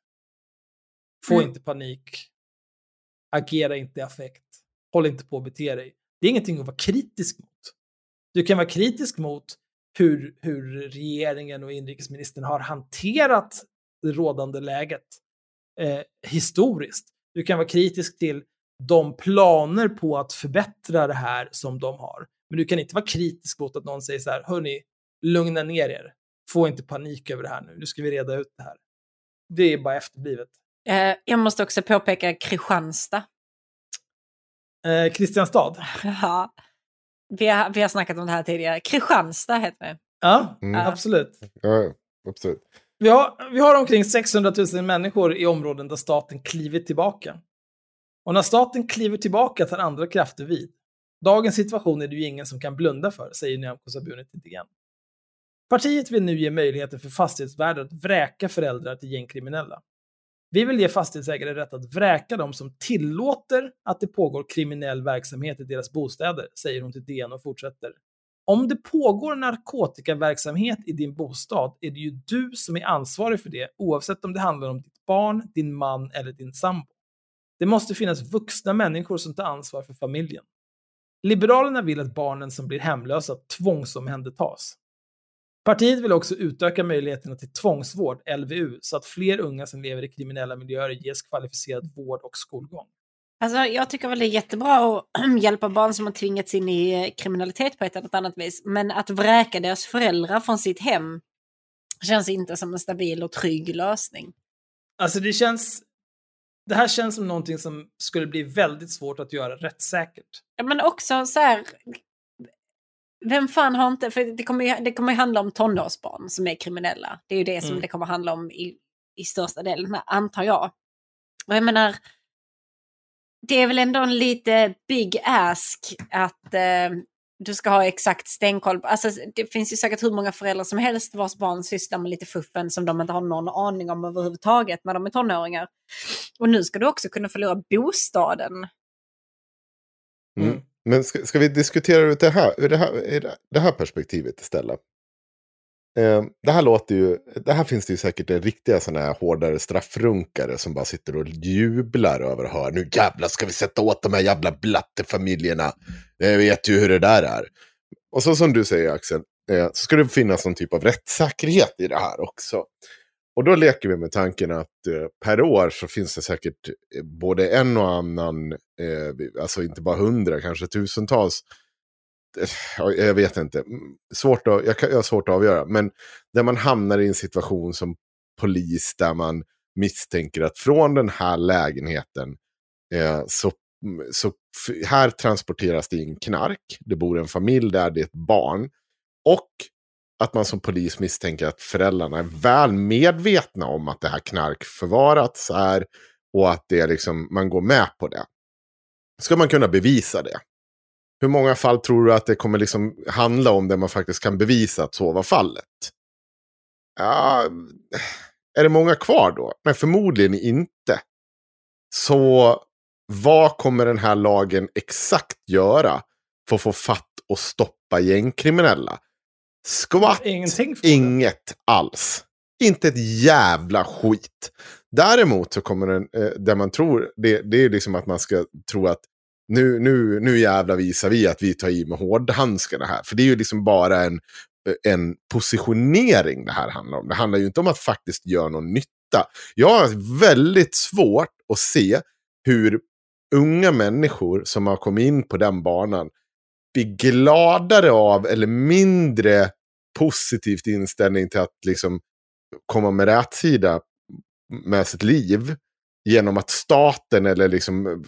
Få inte panik. Agera inte i affekt. Håll inte på att bete dig. Det är ingenting att vara kritisk mot. Du kan vara kritisk mot hur regeringen och inrikesministern har hanterat det rådande läget historiskt. Du kan vara kritisk till de planer på att förbättra det här som de har. Men du kan inte vara kritisk mot att någon säger så här, hörni, lugna ner er. Få inte panik över det här nu. Nu ska vi reda ut det här. Det är bara efterblivet. Jag måste också påpeka Kristianstad. Kristianstad? Ja. Vi har snackat om det här tidigare. Kristianstad heter det. Ja, absolut. Ja, absolut. Vi har omkring 600 000 människor i områden där staten klivit tillbaka. Och när staten kliver tillbaka tar andra krafter vid. Dagens situation är det ju ingen som kan blunda för, säger Nyamko Sabuni till DN. Partiet vill nu ge möjligheter för fastighetsvärdar att vräka föräldrar till gängkriminella. Vi vill ge fastighetsägare rätt att vräka dem som tillåter att det pågår kriminell verksamhet i deras bostäder, säger hon till DN och fortsätter. Om det pågår narkotikaverksamhet i din bostad är det ju du som är ansvarig för det, oavsett om det handlar om ditt barn, din man eller din sambo. Det måste finnas vuxna människor som tar ansvar för familjen. Liberalerna vill att barnen som blir hemlösa tvångsomhändertas. Partiet vill också utöka möjligheterna till tvångsvård, LVU, så att fler unga som lever i kriminella miljöer ges kvalificerad vård och skolgång. Alltså, jag tycker väl det är jättebra att hjälpa barn som har tvingats in i kriminalitet på ett eller annat vis. Men att vräka deras föräldrar från sitt hem känns inte som en stabil och trygg lösning. Alltså det här känns som någonting som skulle bli väldigt svårt att göra rättssäkert. Ja, men också så här... Vem fan har inte... För det kommer ju handla om tonårsbarn som är kriminella. Det är ju det som det kommer handla om i största delen, antar jag. Och jag menar... Det är väl ändå en lite big ask att du ska ha exakt stenkoll. Alltså, det finns ju säkert hur många föräldrar som helst vars barn sysslar med lite fuffen som de inte har någon aning om överhuvudtaget när de är tonåringar. Och nu ska du också kunna förlora bostaden. Men ska vi diskutera ur det här perspektivet istället? Det här finns det ju säkert en riktiga såna här hårdare straffrunkare som bara sitter och jublar över att höra, nu jävlar ska vi sätta åt de här jävla blattefamiljerna. Jag vet ju hur det där är. Och så som du säger, Axel, så ska det finnas någon typ av rättssäkerhet i det här också. Och då leker vi med tanken att per år så finns det säkert både en och annan, alltså inte bara 100, kanske tusentals. Jag vet inte. Jag har svårt att avgöra. Men där man hamnar i en situation som polis där man misstänker att från den här lägenheten så här transporteras det in knark. Det bor en familj där, det är ett barn. Och att man som polis misstänker att föräldrarna är väl medvetna om att det här knark förvarats här och att det är liksom, man går med på det. Ska man kunna bevisa det? Hur många fall tror du att det kommer liksom handla om där man faktiskt kan bevisa att så var fallet? Ja, är det många kvar då? Men förmodligen inte. Så vad kommer den här lagen exakt göra för att få fatt och stoppa gängkriminella? Skvatt, inget alls. Inte ett jävla skit. Däremot så kommer den, där man tror, det är liksom att man ska tro att nu jävla visar vi att vi tar i med hårdhandskarna här. För det är ju liksom bara en positionering det här handlar om. Det handlar ju inte om att faktiskt göra någon nytta. Jag har väldigt svårt att se hur unga människor som har kommit in på den banan blir gladare av eller mindre positivt inställning till att liksom komma med rätsida med sitt liv genom att staten eller liksom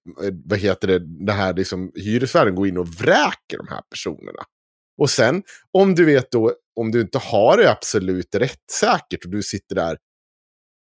det här liksom hyresvärden går in och vräker de här personerna. Och sen om du vet då, om du inte har det absolut rättssäkert och du sitter där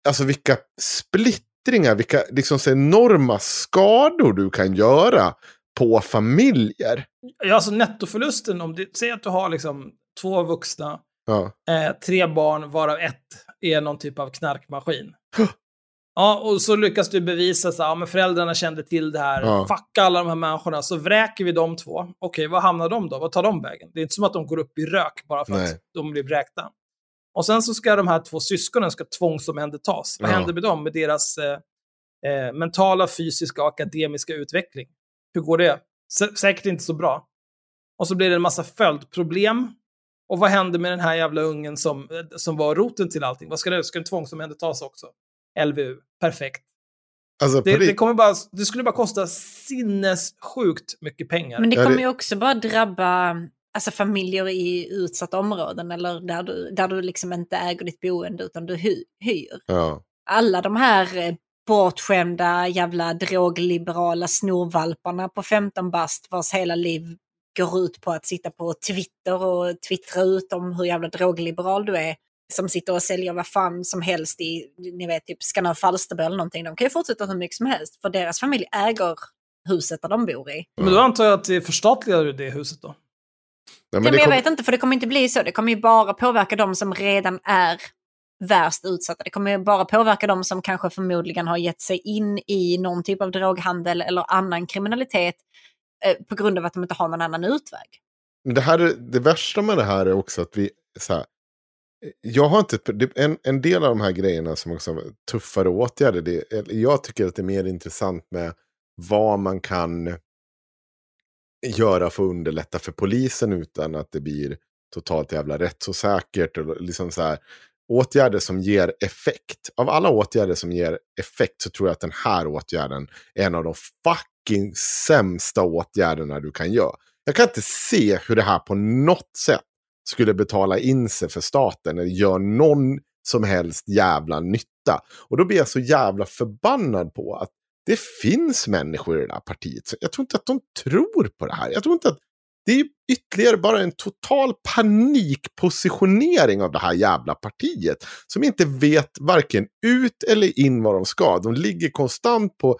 alltså vilka splittringar, vilka liksom så enorma skador du kan göra på familjer. Ja, alltså nettoförlusten, om du säger att du har liksom 2 vuxna, Ja. 3 barn, varav 1 är någon typ av knarkmaskin. Ja, och så lyckas du bevisa att men föräldrarna kände till det här. Ja. Fuck alla de här människorna. Så vräker vi de 2. Okej, vad hamnar de då? Vad tar de vägen? Det är inte som att de går upp i rök bara för att de blir vräkta. Och sen så ska de här 2 syskonen tvångsomhändertas. Vad händer med dem? Med deras mentala, fysiska och akademiska utveckling. Hur går det? Säkert inte så bra. Och så blir det en massa följdproblem. Och vad händer med den här jävla ungen som var roten till allting? Vad ska den tvångsomhändertas också? LVU. Perfekt. Alltså, det skulle bara kosta sinnessjukt mycket pengar. Men det kommer ju också bara drabba alltså familjer i utsatta områden eller där du liksom inte äger ditt boende utan du hyr. Ja. Alla de här bortskämda jävla drogliberala snorvalparna på 15 bast vars hela liv går ut på att sitta på Twitter och twittra ut om hur jävla drogliberal du är. Som sitter och säljer vad fan som helst i, ni vet, typ Skanör Falsterbo eller någonting. De kan ju fortsätta hur mycket som helst. För deras familj äger huset där de bor i. Men då antar jag att det förstatligar det huset då? Ja, men jag vet inte, för det kommer inte bli så. Det kommer ju bara påverka de som redan är värst utsatta. Det kommer ju bara påverka de som kanske förmodligen har gett sig in i någon typ av droghandel eller annan kriminalitet på grund av att de inte har någon annan utväg. Det värsta med det här är också att vi så här, jag har inte en del av de här grejerna som också tuffare åtgärder. Jag tycker att det är mer intressant med vad man kan göra för att underlätta för polisen utan att det blir totalt jävla rättsosäkert. Och liksom så här, åtgärder som ger effekt. Av alla åtgärder som ger effekt så tror jag att den här åtgärden är en av de fucking sämsta åtgärderna du kan göra. Jag kan inte se hur det här på något sätt skulle betala in sig för staten eller gör någon som helst jävla nytta. Och då blir jag så jävla förbannad på att det finns människor i det här partiet. Så jag tror inte att de tror på det här. Jag tror inte att det är ytterligare bara en total panikpositionering av det här jävla partiet. Som inte vet varken ut eller in vad de ska. De ligger konstant på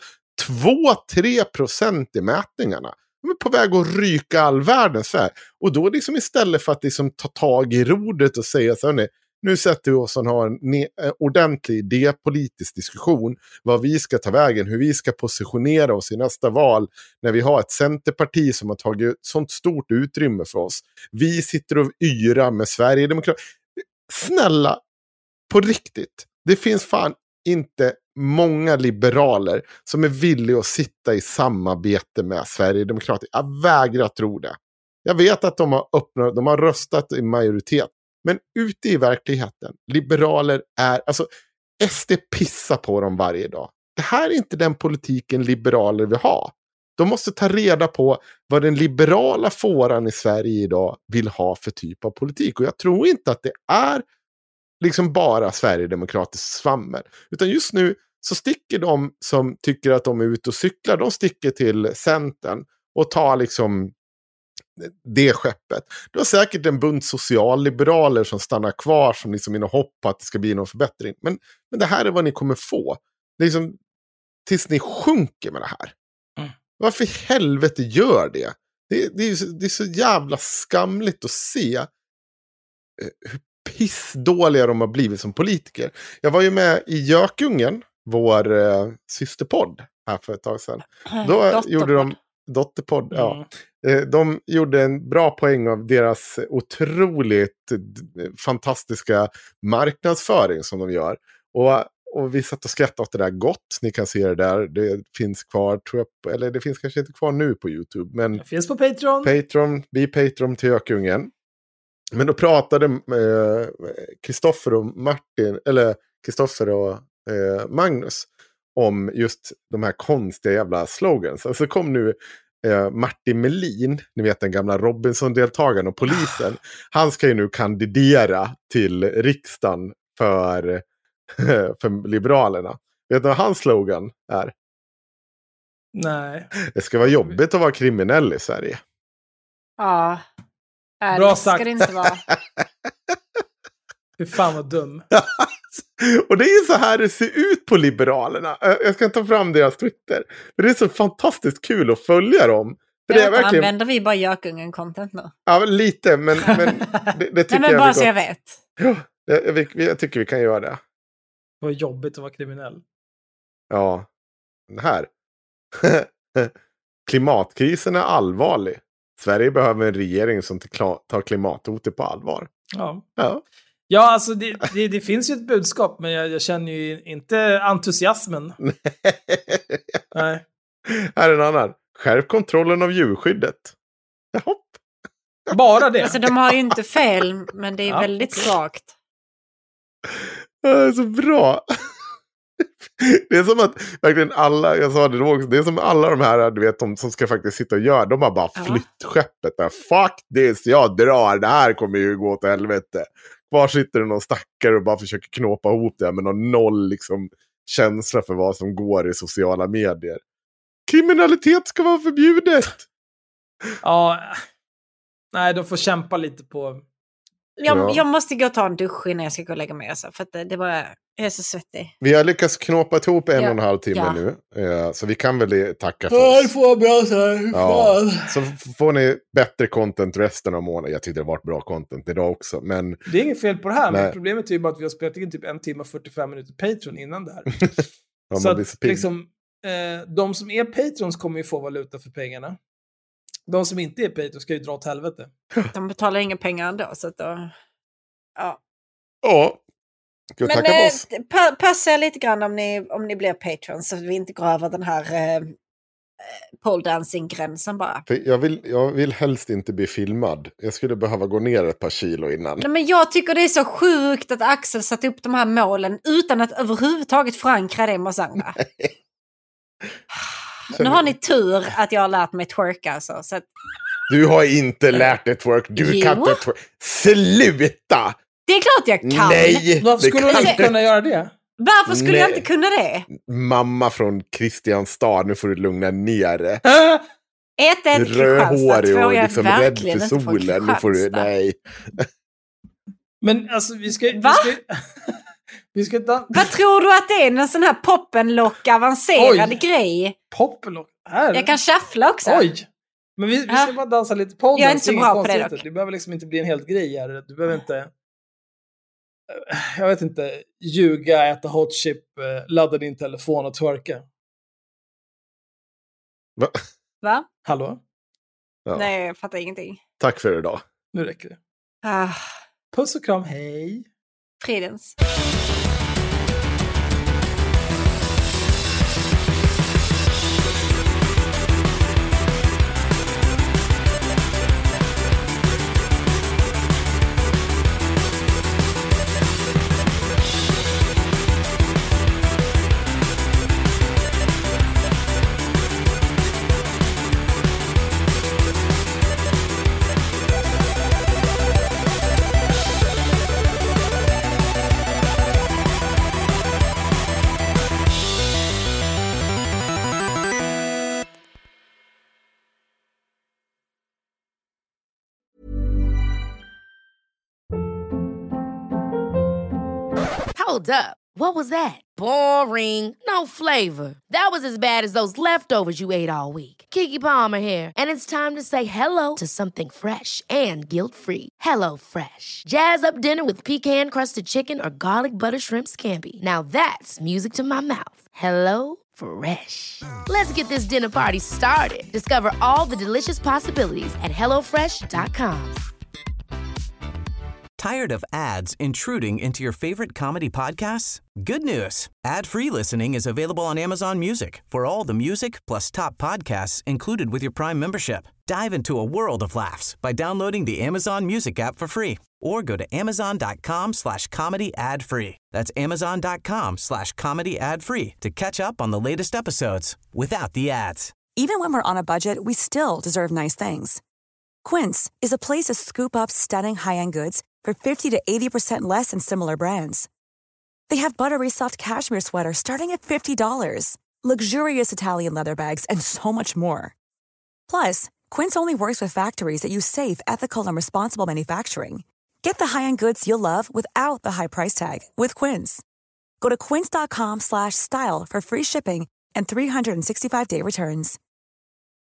2-3% i mätningarna. De är på väg att ryka all världen så här. Och då liksom istället för att liksom ta tag i rodet och säga så här, nu sätter vi oss och har en ordentlig idépolitisk diskussion vad vi ska ta vägen, hur vi ska positionera oss i nästa val när vi har ett centerparti som har tagit sånt stort utrymme för oss. Vi sitter och yrar med Sverigedemokraterna. Snälla, på riktigt, det finns fan inte många liberaler som är villiga att sitta i samarbete med Sverigedemokrater. Jag vägrar tro det. Jag vet att de har röstat i majoritet. Men ute i verkligheten, liberaler är, alltså SD pissar på dem varje dag. Det här är inte den politiken liberaler vill ha. De måste ta reda på vad den liberala fåran i Sverige idag vill ha för typ av politik. Och jag tror inte att det är liksom bara Sverigedemokratiskt svammel. Utan just nu så sticker de som tycker att de är ute och cyklar, de sticker till Centern och tar liksom det skeppet. Du har säkert en bunt socialliberaler som stannar kvar som liksom in och hopp på att det ska bli någon förbättring. Men det här är vad ni kommer få. Liksom, tills ni sjunker med det här. Varför i helvete gör det? Det är så jävla skamligt att se hur pissdåliga de har blivit som politiker. Jag var ju med i Gökungen, vår systerpodd här för ett tag sedan. Då gjorde de Dotterpodd, ja. De gjorde en bra poäng av deras otroligt fantastiska marknadsföring som de gör. Och vi satt och skrattade åt det där gott. Ni kan se det där. Det finns kvar, tror jag, eller det finns kanske inte kvar nu på YouTube. Men det finns på Patreon. Bli Patreon till Gökungen. Men då pratade Kristoffer och Martin, eller Kristoffer och Magnus om just de här konstiga jävla slogans. Alltså kom nu Martin Melin, ni vet den gamla Robinson-deltagaren och polisen. Han ska ju nu kandidera till riksdagen för Liberalerna. Vet du vad hans slogan är? Nej. Det ska vara jobbigt att vara kriminell i Sverige. Ja. Bra det sagt. ska det inte vara. Hur fan vad dum. Och det är ju så här det ser ut på Liberalerna. Jag ska ta fram deras Twitter. Men det är så fantastiskt kul att följa dem. För det är verkligen... Använder vi bara Gökungen-content nu? Ja, lite, men det tycker men jag... bara så jag vet. Ja, jag tycker vi kan göra det. Vad jobbigt att vara kriminell. Ja, det här. Klimatkrisen är allvarlig. Sverige behöver en regering som tar klimathotet på allvar. Ja, alltså det finns ju ett budskap, men jag känner ju inte entusiasmen. Nej. Här är en annan. Skärp kontrollen av djurskyddet. Hopp. Bara det. Alltså de har ju inte fel, men det är väldigt svagt. Det är så bra. Det är som att verkligen alla, jag sa det då också, det är som alla de här, du vet, de som ska faktiskt sitta och göra, de har bara flytt skeppet där. Fuck this, jag drar, det här kommer ju gå till helvete. Var sitter det någon stackare och bara försöker knåpa ihop det med någon noll liksom känsla för vad som går i sociala medier. Kriminalitet ska vara förbjudet. Ja, nej, de får kämpa lite på... Jag måste gå och ta en dusch innan jag ska gå och lägga mig. Alltså, för att jag är så svettig. Vi har lyckats knåpa ihop 1,5 timme nu. Så vi kan väl tacka för oss. Det får bra så här. Ja, så får ni bättre content resten av månaden. Jag tyckte det var bra content idag också. Men... Det är inget fel på det här. Men problemet är ju bara att vi har spelat in typ 1 timme och 45 minuter Patreon innan det här. Ja, så att liksom, de som är Patrons kommer ju få valuta för pengarna. De som inte är Patreon ska ju dra åt helvete. De betalar inga pengar ändå. Så att då... Ja. Men passa lite grann om ni blir Patrons så att vi inte går över den här pole dancing-gränsen bara. För jag vill helst inte bli filmad. Jag skulle behöva gå ner ett par kilo innan. Nej, men jag tycker det är så sjukt att Axel satt upp de här målen utan att överhuvudtaget förankra det med oss andra. Nu har ni tur att jag har lärt mig twerka alltså, så att... Du har inte lärt dig twerk. Du kan inte twerk. Sluta! Det är klart jag kan. Nej! Varför skulle du inte kunna göra det? Varför skulle jag inte kunna det? Mamma från Kristianstad, nu får du lugna ner det. 1-1 Kristianstad, 2 jag liksom verkligen rädd för inte från solen. Nu får du, nej. Men alltså vi ska Vad tror du att det är? En sån här poppenlock avancerad grej? Poppenlock? Jag kan shuffla också. Oj! Men vi ska bara dansa lite pole. Jag är inte så bra på det dock. Det behöver liksom inte bli en helt grej här. Du behöver inte... Jag vet inte. Ljuga, äta hot chip, ladda din telefon och twerka. Va? Hallå? Ja. Nej, jag fattar ingenting. Tack för idag. Nu räcker det. Ah. Puss och kram, hej. Fridens. Hold up. What was that? Boring. No flavor. That was as bad as those leftovers you ate all week. Keke Palmer here, and it's time to say hello to something fresh and guilt-free. Hello Fresh. Jazz up dinner with pecan-crusted chicken or garlic butter shrimp scampi. Now that's music to my mouth. Hello Fresh. Let's get this dinner party started. Discover all the delicious possibilities at hellofresh.com. Tired of ads intruding into your favorite comedy podcasts? Good news. Ad-free listening is available on Amazon Music for all the music plus top podcasts included with your Prime membership. Dive into a world of laughs by downloading the Amazon Music app for free or go to amazon.com/comedy ad-free. That's amazon.com/comedy ad-free to catch up on the latest episodes without the ads. Even when we're on a budget, we still deserve nice things. Quince is a place to scoop up stunning high-end goods for 50 to 80% less than similar brands. They have buttery soft cashmere sweaters starting at $50, luxurious Italian leather bags, and so much more. Plus, Quince only works with factories that use safe, ethical, and responsible manufacturing. Get the high-end goods you'll love without the high price tag with Quince. Go to quince.com/style for free shipping and 365-day returns.